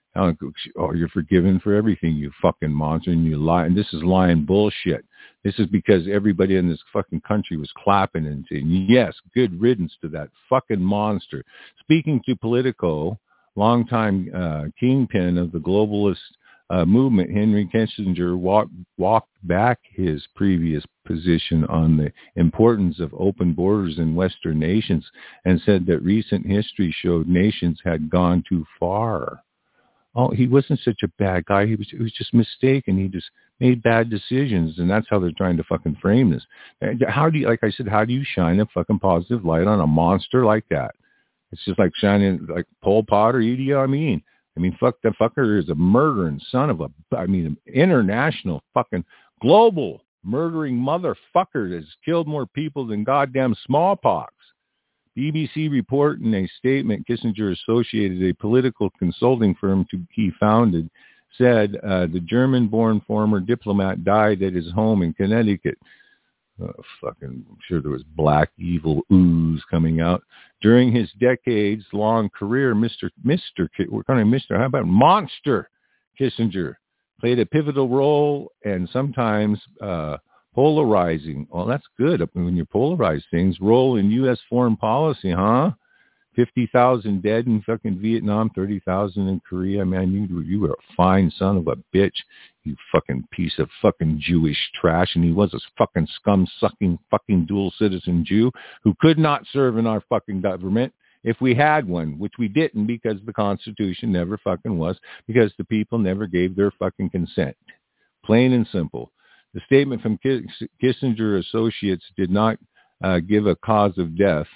Oh, you're forgiven for everything, you fucking monster, and you lie. And this is lying bullshit. This is because everybody in this fucking country was clapping and saying, yes, good riddance to that fucking monster. Speaking to Politico, longtime uh, kingpin of the globalist uh, movement, Henry Kissinger walk, walked back his previous position on the importance of open borders in Western nations and said that recent history showed nations had gone too far. Oh, he wasn't such a bad guy. He was, he was just mistaken. He just made bad decisions, and that's how they're trying to fucking frame this. How do you, like I said, how do you shine a fucking positive light on a monster like that? It's just like shining like Pol Pot or Idi Amin. I mean, fuck, that fucker is a murdering son of a, I mean, international fucking global murdering motherfucker that's killed more people than goddamn smallpox. B B C report in a statement, Kissinger associated a political consulting firm to he founded, said uh, the German-born former diplomat died at his home in Connecticut. Oh, fucking, I'm sure there was black evil ooze coming out. During his decades-long career, Mister Mister we're calling him Mister How about Monster Kissinger played a pivotal role and sometimes uh, Polarizing. Well, that's good. When you polarize things, role in U S foreign policy, huh? fifty thousand dead in fucking Vietnam, thirty thousand in Korea. Man, you, you were a fine son of a bitch, you fucking piece of fucking Jewish trash. And he was a fucking scum-sucking fucking dual citizen Jew who could not serve in our fucking government if we had one, which we didn't because the Constitution never fucking was, because the people never gave their fucking consent. Plain and simple. The statement from Kissinger Associates did not uh, give a cause of death.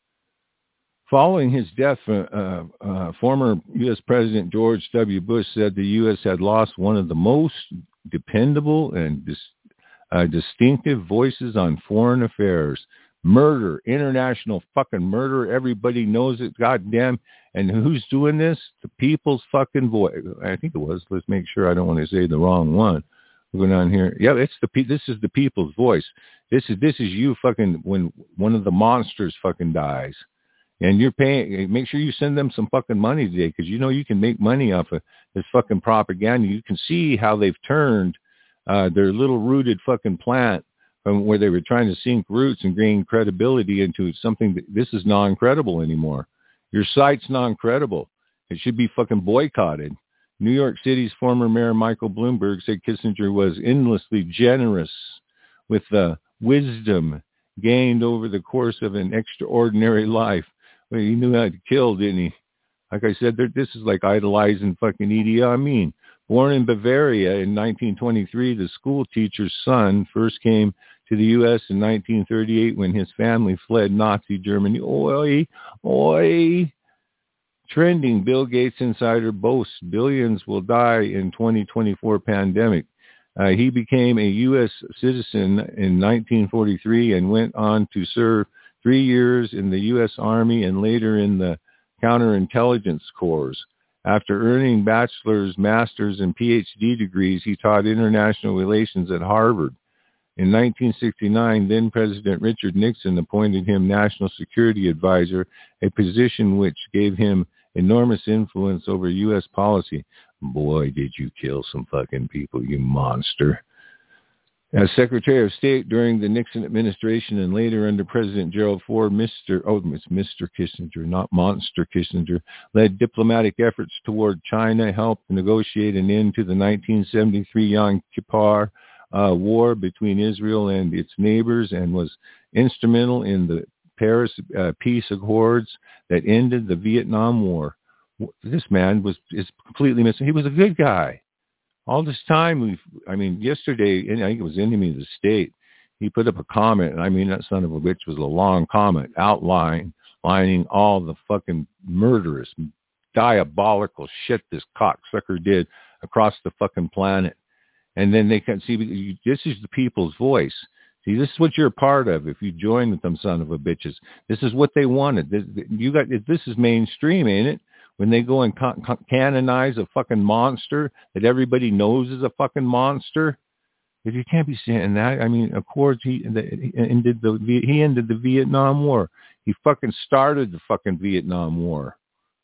Following his death, uh, uh, former U S President George W. Bush said the U S had lost one of the most dependable and dis, uh, distinctive voices on foreign affairs. Murder, international fucking murder. Everybody knows it, goddamn. And who's doing this? The people's fucking voice. I think it was. Let's make sure I don't want to say the wrong one. Going on here. Yeah, it's the this is the people's voice. This is this is you fucking when one of the monsters fucking dies, and you're paying. Make sure you send them some fucking money today, because you know you can make money off of this fucking propaganda. You can see how they've turned uh, their little rooted fucking plant from where they were trying to sink roots and gain credibility into something that this is non-credible anymore. Your site's non-credible. It should be fucking boycotted. New York City's former mayor Michael Bloomberg said Kissinger was endlessly generous with the wisdom gained over the course of an extraordinary life. Well, he knew how to kill, didn't he? Like I said, this is like idolizing fucking Idi Amin. Born in Bavaria in nineteen twenty-three, the school teacher's son first came to the U S in nineteen thirty-eight when his family fled Nazi Germany. Oi, oi. Trending, Bill Gates insider boasts billions will die in twenty twenty-four pandemic. Uh, he became a U S citizen in nineteen forty-three and went on to serve three years in the U S Army and later in the counterintelligence corps. After earning bachelor's, master's, and P H D degrees, he taught international relations at Harvard. In nineteen sixty-nine, then President Richard Nixon appointed him National Security Advisor, a position which gave him enormous influence over U S policy. Boy, did you kill some fucking people, you monster. As Secretary of State during the Nixon administration and later under President Gerald Ford, Mister Oh, it's Mister Kissinger, not Monster Kissinger, led diplomatic efforts toward China, helped negotiate an end to the nineteen seventy-three Yom Kippur uh, war between Israel and its neighbors, and was instrumental in the Paris uh, peace accords that ended the Vietnam War. This man was is completely missing. He was a good guy. All this time, we've, I mean, yesterday, I think it was Enemy of the State, he put up a comment, and I mean, that son of a bitch was a long comment, outlining lining all the fucking murderous, diabolical shit this cocksucker did across the fucking planet. And then they can see, this is the people's voice. See, this is what you're a part of if you join with them son of a bitches. This is what they wanted. This, you got, this is mainstream, ain't it? When they go and con- con- canonize a fucking monster that everybody knows is a fucking monster. If you can't be saying that, I mean, of course, he, the, he ended the he ended the Vietnam War. He fucking started the fucking Vietnam War.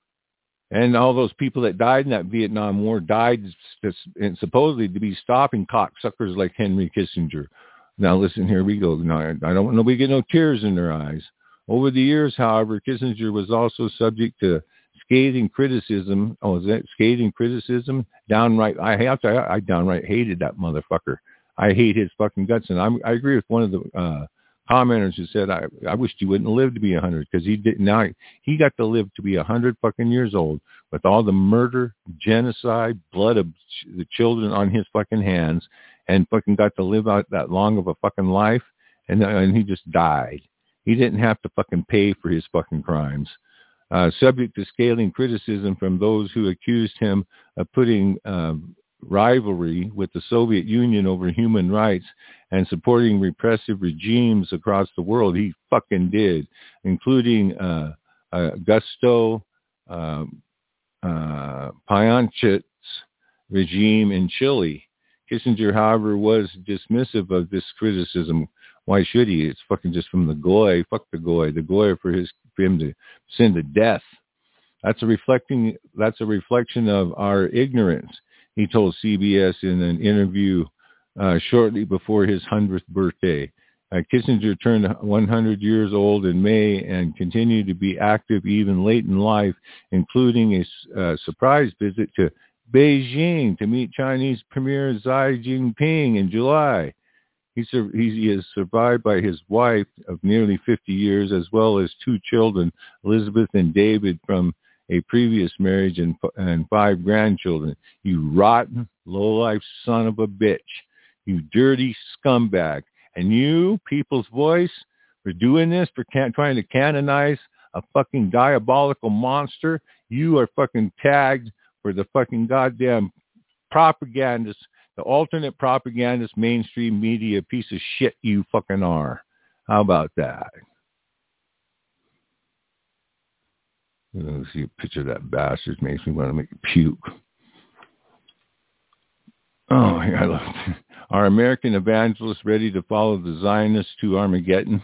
And all those people that died in that Vietnam War died and supposedly to be stopping cocksuckers like Henry Kissinger. Now, listen, here we go. Now, I don't want nobody get no tears in their eyes. Over the years, however, Kissinger was also subject to scathing criticism. Oh, is that scathing criticism? Downright, I have to, I, I downright hated that motherfucker. I hate his fucking guts. And I'm, I agree with one of the uh, commenters who said, I, I wished he wouldn't live to be a hundred, because he didn't. Now he got to live to be a hundred fucking years old with all the murder, genocide, blood of ch- the children on his fucking hands, and fucking got to live out that long of a fucking life. And, and he just died. He didn't have to fucking pay for his fucking crimes. Uh, subject to scathing criticism from those who accused him of putting um, rivalry with the Soviet Union over human rights and supporting repressive regimes across the world. He fucking did, including uh, uh, Augusto uh, uh, Pinochet's regime in Chile. Kissinger, however, was dismissive of this criticism. Why should he? It's fucking just from the goy. Fuck the goy. The goy for his for him to send to death. That's a reflecting. That's a reflection of our ignorance. He told C B S in an interview uh, shortly before his hundredth birthday. Uh, Kissinger turned one hundred years old in May and continued to be active even late in life, including a uh, surprise visit to Beijing to meet Chinese Premier Xi Jinping in July. He, sur- he is survived by his wife of nearly fifty years, as well as two children, Elizabeth and David, from a previous marriage, and, and five grandchildren. You rotten, low-life son of a bitch. You dirty scumbag. And you, People's Voice, for doing this, for can- trying to canonize a fucking diabolical monster, you are fucking tagged for the fucking goddamn propagandist, the alternate propagandist mainstream media piece of shit you fucking are. How about that? Let's see a picture of that bastard. Makes me want to make a puke. Oh, yeah, I love it. Are American evangelists ready to follow the Zionists to Armageddon?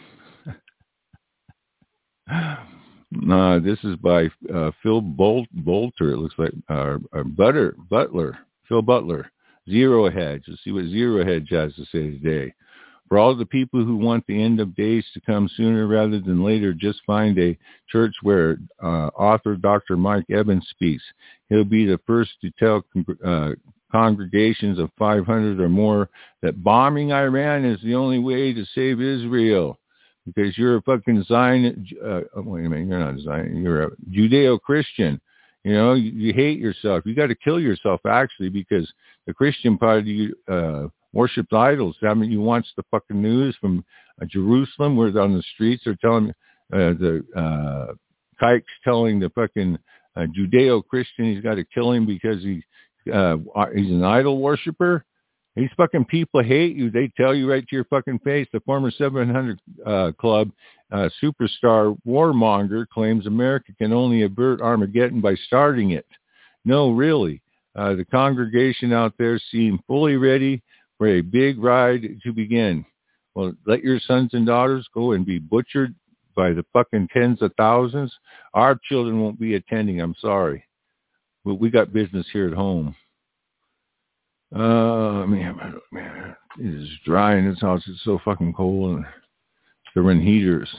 uh, this is by uh, Phil Bolt, Bolter. It looks like uh, uh, Butter, Butler, Phil Butler. Zero Hedge. Let's see what Zero Hedge has to say today. For all the people who want the end of days to come sooner rather than later, just find a church where uh, author Doctor Mike Evans speaks. He'll be the first to tell uh, congregations of five hundred or more that bombing Iran is the only way to save Israel. Because you're a fucking Zion, uh, wait a minute, you're not a Zion, you're a Judeo-Christian. You know, you, you hate yourself. You got to kill yourself, actually, because the Christian party uh, worships idols. I mean, you watch the fucking news from uh, Jerusalem, where on the streets they're telling uh, the uh, kike's telling the fucking uh, Judeo-Christian he's got to kill him because he uh, he's an idol worshiper. These fucking people hate you. They tell you right to your fucking face. The former seven hundred uh, Club uh, superstar warmonger claims America can only avert Armageddon by starting it. No, really. Uh, the congregation out there seem fully ready for a big ride to begin. Well, let your sons and daughters go and be butchered by the fucking tens of thousands. Our children won't be attending. I'm sorry. But we got business here at home. Uh, man, man, it is dry in this house. It's so fucking cold, and they're running heaters.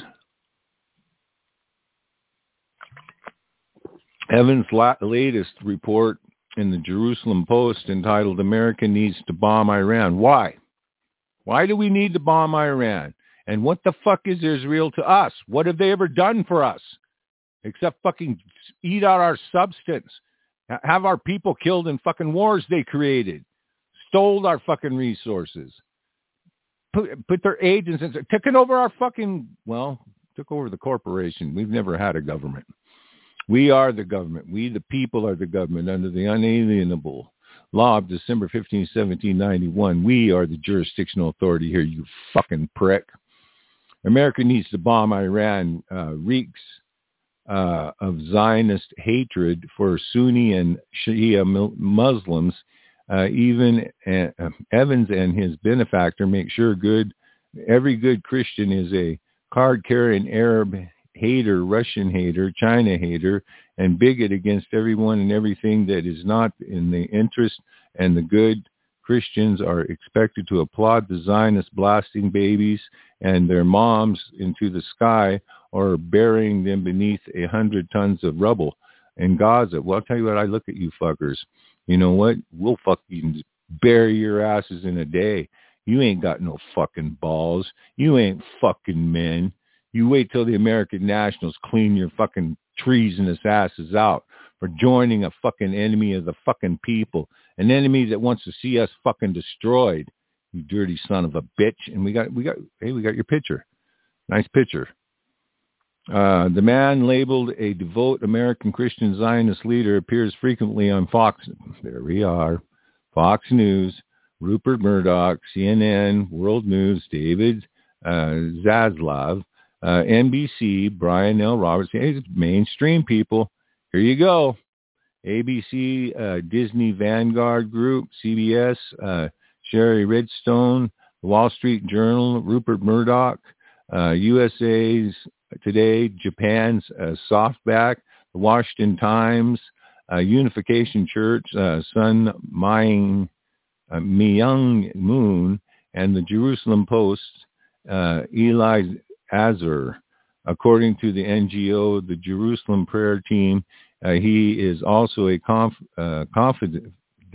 Evans' la- latest report in the Jerusalem Post entitled "America Needs to Bomb Iran." Why? Why do we need to bomb Iran? And what the fuck is Israel to us? What have they ever done for us? Except fucking eat out our substance. Have our people killed in fucking wars they created. Stole our fucking resources. Put, put their agents in. Taken over our fucking, well, took over the corporation. We've never had a government. We are the government. We, the people, are the government under the unalienable law of December fifteenth, seventeen ninety-one. We are the jurisdictional authority here, you fucking prick. America needs to bomb Iran. Uh, reeks uh, of Zionist hatred for Sunni and Shia Muslims. Uh, even uh, Evans and his benefactor make sure good every good Christian is a card-carrying Arab hater, Russian hater, China hater, and bigot against everyone and everything that is not in the interest, and the good Christians are expected to applaud the Zionists blasting babies and their moms into the sky or burying them beneath a hundred tons of rubble in Gaza. Well, I'll tell you what, I look at you fuckers. You know what? We'll fucking bury your asses in a day. You ain't got no fucking balls. You ain't fucking men. You wait till the American nationals clean your fucking treasonous asses out for joining a fucking enemy of the fucking people. An enemy that wants to see us fucking destroyed. You dirty son of a bitch. And we got, we got, hey, we got your picture. Nice picture. Uh, the man labeled a devout American Christian Zionist leader appears frequently on Fox. There we are. Fox News, Rupert Murdoch, C N N, World News, David uh, Zaslav, uh, N B C, Brian L. Roberts. Hey, it's mainstream people. Here you go. A B C, uh, Disney Vanguard Group, C B S, uh, Sherry Redstone, the Wall Street Journal, Rupert Murdoch, uh, U S A's Today, Japan's uh, Softback, the Washington Times, uh, Unification Church, uh, Sun Maing uh, Myung Moon, and the Jerusalem Post, uh, Eli Azar. According to the N G O, the Jerusalem Prayer Team, uh, he is also a conf, uh, confidant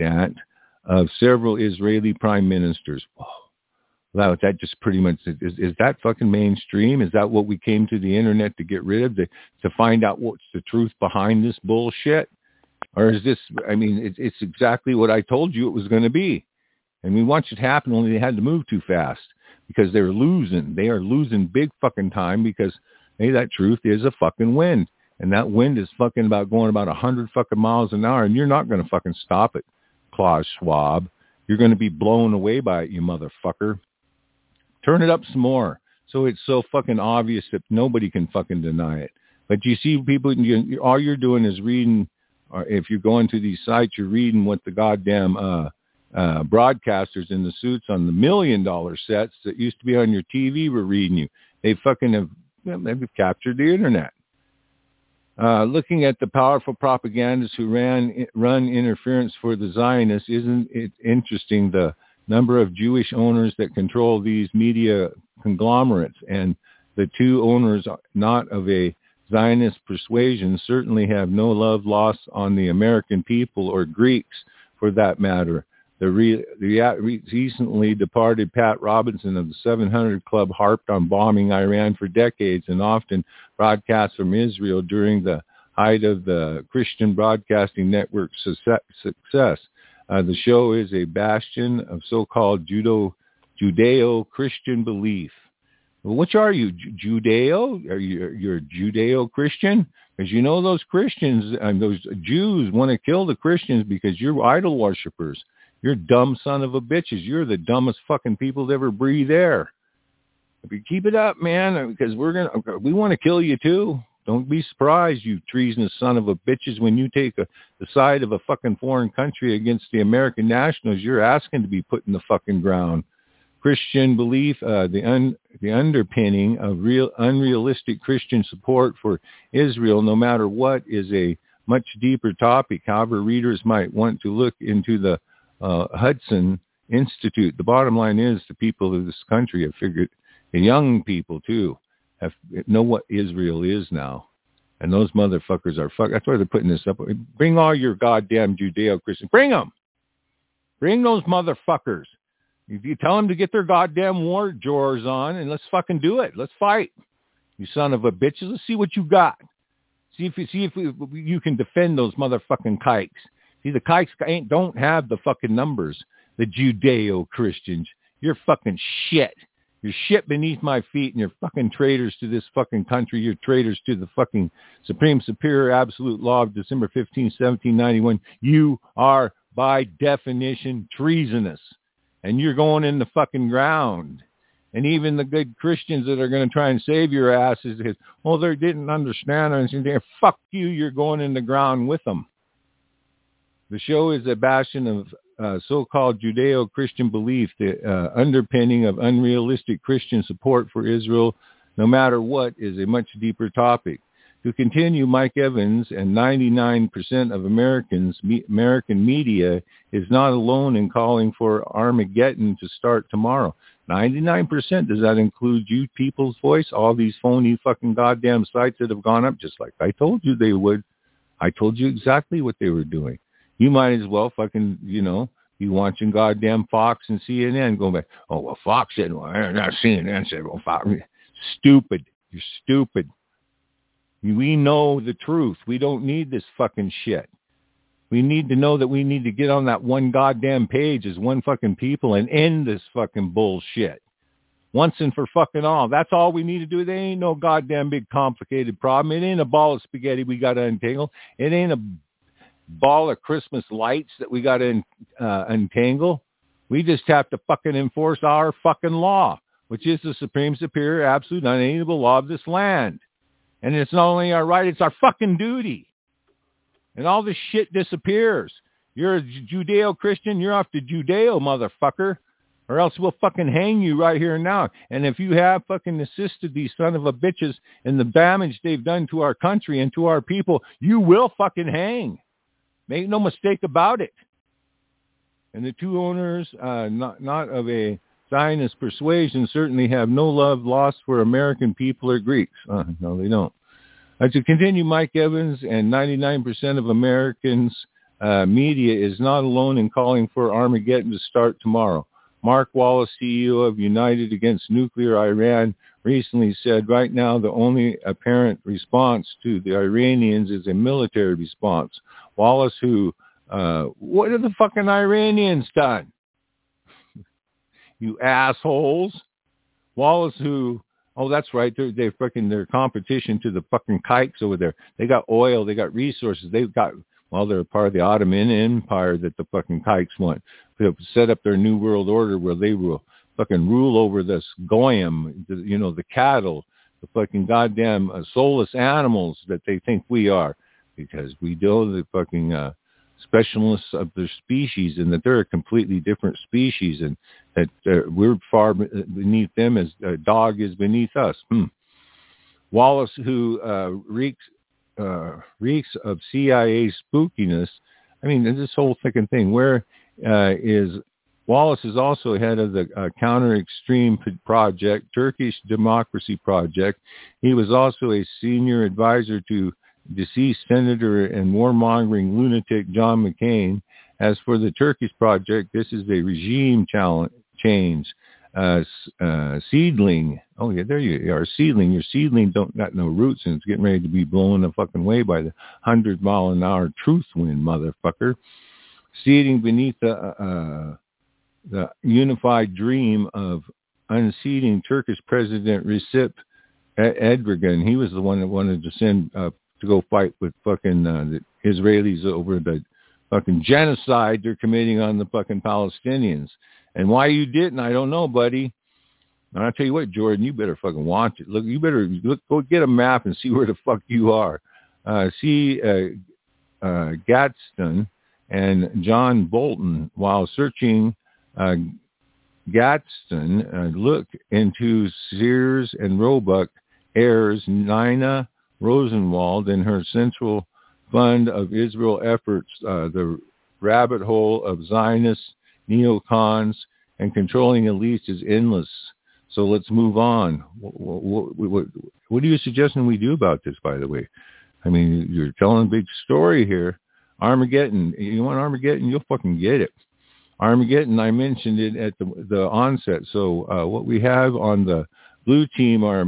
of several Israeli prime ministers. Whoa. Wow, that just pretty much, is, is that fucking mainstream? Is that what we came to the internet to get rid of, to, to find out what's the truth behind this bullshit? Or is this, I mean, it, it's exactly what I told you it was going to be. And we watched it happen, only they had to move too fast because they were losing. They are losing big fucking time because, hey, that truth is a fucking wind. And that wind is fucking about going about one hundred fucking miles an hour, and you're not going to fucking stop it, Klaus Schwab. You're going to be blown away by it, you motherfucker. Turn it up some more so it's so fucking obvious that nobody can fucking deny it. But you see people, you, all you're doing is reading, or if you're going to these sites, you're reading what the goddamn uh, uh, broadcasters in the suits on the million dollar sets that used to be on your T V were reading you. They fucking have, well, they've captured the internet. Uh, looking at the powerful propagandists who ran run interference for the Zionists, isn't it interesting the number of Jewish owners that control these media conglomerates, and the two owners not of a Zionist persuasion certainly have no love lost on the American people or Greeks for that matter. The, re, the recently departed Pat Robinson of the seven hundred Club harped on bombing Iran for decades and often broadcast from Israel during the height of the Christian Broadcasting Network's success. Uh, the show is a bastion of so-called Judo, Judeo-Christian belief. Well, which are you, Judeo? Are you you're Judeo-Christian? Because you know those Christians and those Jews want to kill the Christians because you're idol worshippers. You're dumb son of a bitches. You're the dumbest fucking people to ever breathe air. If you keep it up, man, because we're gonna, we want to kill you too. Don't be surprised, you treasonous son of a bitches, when you take a, the side of a fucking foreign country against the American nationals. You're asking to be put in the fucking ground. Christian belief, uh, the un, the underpinning of real unrealistic Christian support for Israel, no matter what, is a much deeper topic. However, readers might want to look into the uh, Hudson Institute. The bottom line is the people of this country have figured, the young people too, have know what Israel is now. And those motherfuckers are fuck. That's why they're putting this up. Bring all your goddamn Judeo-Christian. Bring them. Bring those motherfuckers. If you tell them to get their goddamn war drawers on, and let's fucking do it. Let's fight. You son of a bitches. Let's see what you got. See if you see if you can defend those motherfucking kikes. See, the kikes ain't don't have the fucking numbers. The Judeo-Christians. You're fucking shit. You're shit beneath my feet, and you're fucking traitors to this fucking country. You're traitors to the fucking Supreme Superior Absolute Law of December fifteenth, seventeen ninety-one. You are, by definition, treasonous. And you're going in the fucking ground. And even the good Christians that are going to try and save your asses, well, they didn't understand. Or fuck you, you're going in the ground with them. The show is a bastion of uh, so-called Judeo-Christian belief, the uh, underpinning of unrealistic Christian support for Israel, no matter what, is a much deeper topic. To continue, Mike Evans and ninety-nine percent of Americans, me, American media is not alone in calling for Armageddon to start tomorrow. ninety-nine percent, does that include you People's Voice? All these phony fucking goddamn sites that have gone up, just like I told you they would. I told you exactly what they were doing. You might as well fucking, you know, be watching goddamn Fox and C N N going back, oh, well, Fox said, well, not C N N said, well, Fox. Stupid. You're stupid. We know the truth. We don't need this fucking shit. We need to know that we need to get on that one goddamn page as one fucking people and end this fucking bullshit. Once and for fucking all. That's all we need to do. There ain't no goddamn big complicated problem. It ain't a ball of spaghetti we got to untangle. It ain't a ball of Christmas lights that we got to uh, untangle. We just have to fucking enforce our fucking law, which is the supreme, superior, absolute, unalienable law of this land. And it's not only our right, it's our fucking duty. And all this shit disappears. You're a Judeo-Christian, you're off to Judeo, motherfucker. Or else we'll fucking hang you right here and now. And if you have fucking assisted these son of a bitches in the damage they've done to our country and to our people, you will fucking hang. Make no mistake about it. And the two owners, uh, not not of a Zionist persuasion, certainly have no love lost for American people or Greeks. Uh, no, they don't. Uh, to continue, Mike Evans and ninety-nine percent of Americans' uh, media is not alone in calling for Armageddon to start tomorrow. Mark Wallace, C E O of United Against Nuclear Iran, recently said right now the only apparent response to the Iranians is a military response. Wallace, who, uh, what have the fucking Iranians done? You assholes. Wallace, who, oh, that's right, they're, they're fucking, their competition to the fucking kikes over there. They got oil, they got resources, they've got, well, they're part of the Ottoman Empire that the fucking kikes want. They'll set up their new world order where they will fucking rule over this goyim, the, you know, the cattle, the fucking goddamn uh, soulless animals that they think we are, because we know the fucking uh, specialists of their species and that they're a completely different species and that uh, we're far beneath them as a dog is beneath us. Hmm. Wallace, who uh, reeks uh, reeks of C I A spookiness. I mean, this whole fucking thing. Where uh, is Wallace is also head of the uh, Counter Extreme Project, Turkish Democracy Project. He was also a senior advisor to deceased Senator and warmongering lunatic John McCain. As for the Turkish Project, this is a regime challenge, change. Uh, uh, seedling. Oh, yeah, there you are. Seedling. Your seedling don't got no roots, and it's getting ready to be blown the fucking way by the hundred mile an hour truth wind, motherfucker. Seeding beneath the uh, the unified dream of unseating Turkish President Recep Erdogan. He was the one that wanted to send uh, to go fight with fucking uh, the Israelis over the fucking genocide they're committing on the fucking Palestinians. And why you didn't, I don't know, buddy. And I'll tell you what, Jordan, you better fucking watch it. Look, you better look, go get a map and see where the fuck you are. Uh, see uh, uh, Gadsden and John Bolton while searching uh, Gadsden. Uh, look into Sears and Roebuck heirs Nina Rosenwald and her Central Fund of Israel efforts, uh, the rabbit hole of Zionists, neocons, and controlling elites is endless. So let's move on. What, what, what, what are you suggesting we do about this, by the way? I mean, you're telling a big story here. Armageddon. You want Armageddon? You'll fucking get it. Armageddon, I mentioned it at the, the onset. So uh, what we have on the blue team are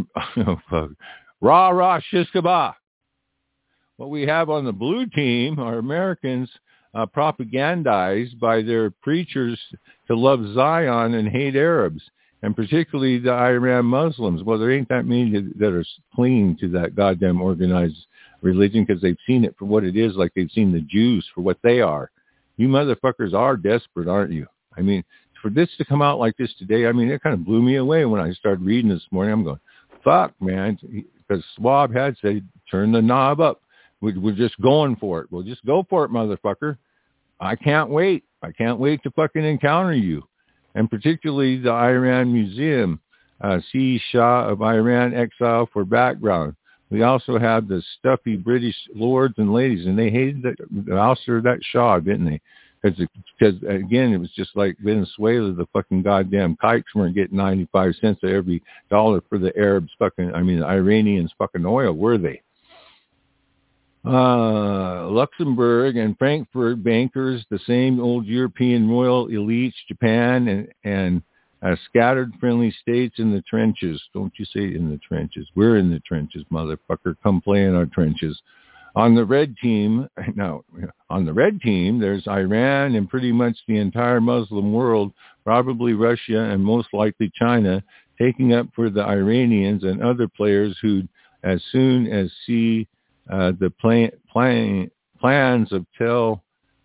rah, rah, shiskaba. What we have on the blue team are Americans Uh, propagandized by their preachers to love Zion and hate Arabs, and particularly the Iran Muslims. Well, there ain't that many that are clinging to that goddamn organized religion because they've seen it for what it is, like they've seen the Jews for what they are. You motherfuckers are desperate, aren't you? I mean, for this to come out like this today, I mean, it kind of blew me away when I started reading this morning. I'm going, fuck, man, because Schwab had said, turn the knob up. We're just going for it. Well, just go for it, motherfucker. I can't wait. I can't wait to fucking encounter you. And particularly the Iran Museum, uh, C. Shah of Iran, exile for background. We also have the stuffy British lords and ladies, and they hated the, the ouster of that Shah, didn't they? Because, again, it was just like Venezuela, the fucking goddamn kikes weren't getting ninety-five cents of every dollar for the Arabs fucking, I mean, the Iranians fucking oil, were they? Uh, Luxembourg and Frankfurt bankers, the same old European royal elites, Japan, and, and uh, scattered friendly states in the trenches. Don't you say in the trenches. We're in the trenches, motherfucker. Come play in our trenches. On the red team, now, on the red team, there's Iran and pretty much the entire Muslim world, probably Russia and most likely China, taking up for the Iranians and other players who, as soon as see Uh, the plan, plan, plans of Tel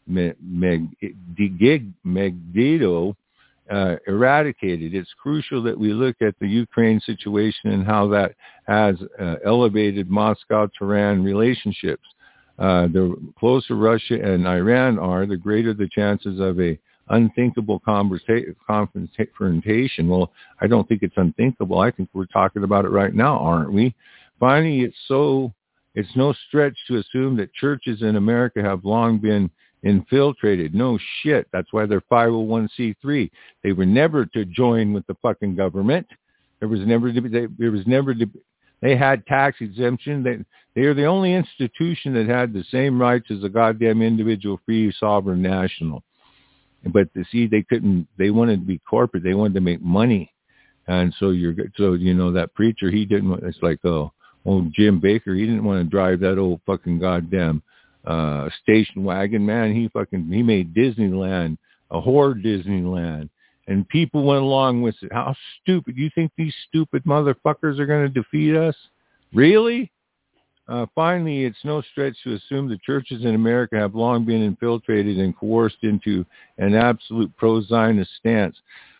Megiddo uh, eradicated. It's crucial that we look at the Ukraine situation and how that has uh, elevated Moscow-Tehran relationships. Uh, the closer Russia and Iran are, the greater the chances of a unthinkable conversa- confrontation. Well, I don't think it's unthinkable. I think we're talking about it right now, aren't we? Finally, it's so... It's no stretch to assume that churches in America have long been infiltrated. No shit. That's why they're five oh one c three. They were never to join with the fucking government. There was never to be, they, there was never to be, they had tax exemption. They, they are the only institution that had the same rights as a goddamn individual, free, sovereign national. But to see, they couldn't, they wanted to be corporate. They wanted to make money. And so you're, so, you know, that preacher, he didn't, it's like, oh, old Jim Baker, he didn't want to drive that old fucking goddamn uh, station wagon, man. He fucking, he made Disneyland a whore Disneyland. And people went along with it. How stupid. You think these stupid motherfuckers are going to defeat us? Really? Uh, finally, it's no stretch to assume the churches in America have long been infiltrated and coerced into an absolute pro-Zionist stance.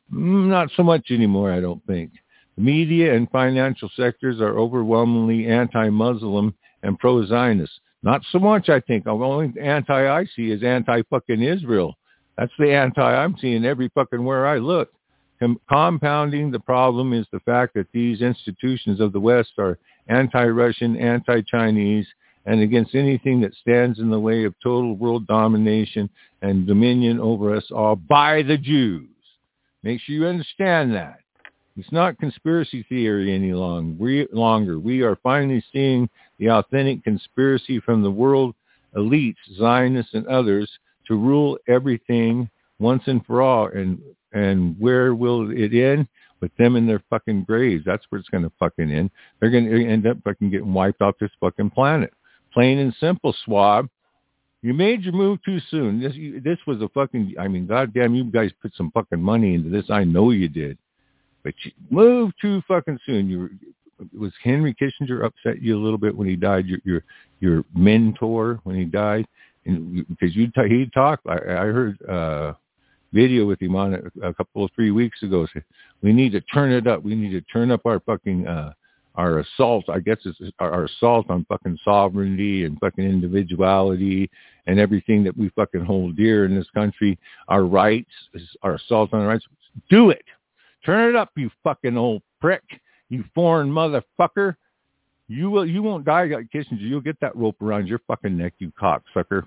Not so much anymore, I don't think. The media and financial sectors are overwhelmingly anti-Muslim and pro-Zionist. Not so much, I think. The only anti I see is anti-fucking Israel. That's the anti I'm seeing every fucking where I look. Com- compounding the problem is the fact that these institutions of the West are anti-Russian, anti-Chinese, and against anything that stands in the way of total world domination and dominion over us all by the Jews. Make sure you understand that. It's not conspiracy theory any long, we, longer. We are finally seeing the authentic conspiracy from the world elites, Zionists and others, to rule everything once and for all. And and where will it end? With them in their fucking graves. That's where it's going to fucking end. They're going to end up fucking getting wiped off this fucking planet. Plain and simple, swab. You made your move too soon. This you, this was a fucking, I mean, goddamn, you guys put some fucking money into this. I know you did. But you moved too fucking soon. You were, was Henry Kissinger upset you a little bit when he died? Your your, your mentor when he died? And because you t- he talked, I, I heard uh, video with him on it a couple of three weeks ago. Say, we need to turn it up. We need to turn up our fucking uh, our assault. I guess it's our, our assault on fucking sovereignty and fucking individuality and everything that we fucking hold dear in this country. Our rights, our assault on our rights. Do it. Turn it up, you fucking old prick. You foreign motherfucker. You will. You won't die like Kissinger. You'll get that rope around your fucking neck, you cocksucker.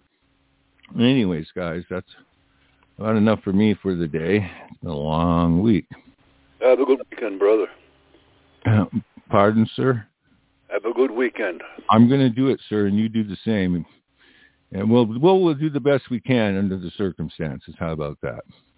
Anyways, guys, that's about enough for me for the day. It's been a long week. Have a good weekend, brother. Uh, pardon, sir? Have a good weekend. I'm going to do it, sir, and you do the same. And we'll, we'll, we'll do the best we can under the circumstances. How about that?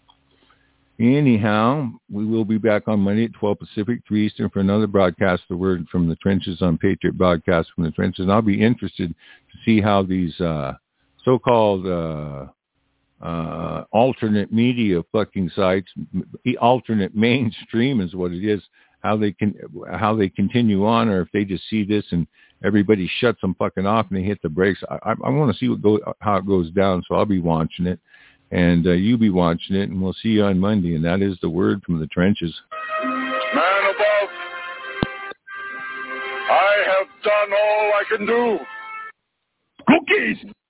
Anyhow, we will be back on Monday at twelve Pacific, three Eastern for another broadcast, The Word from the Trenches on Patriot Broadcast from the Trenches. And I'll be interested to see how these uh, so-called uh, uh, alternate media fucking sites, alternate mainstream is what it is, how they can how they continue on, or if they just see this and everybody shuts them fucking off and they hit the brakes. I, I, I want to see what go, how it goes down, so I'll be watching it. And uh, you be watching it, and we'll see you on Monday. And that is The Word from the Trenches. Man above, I have done all I can do. Cookies!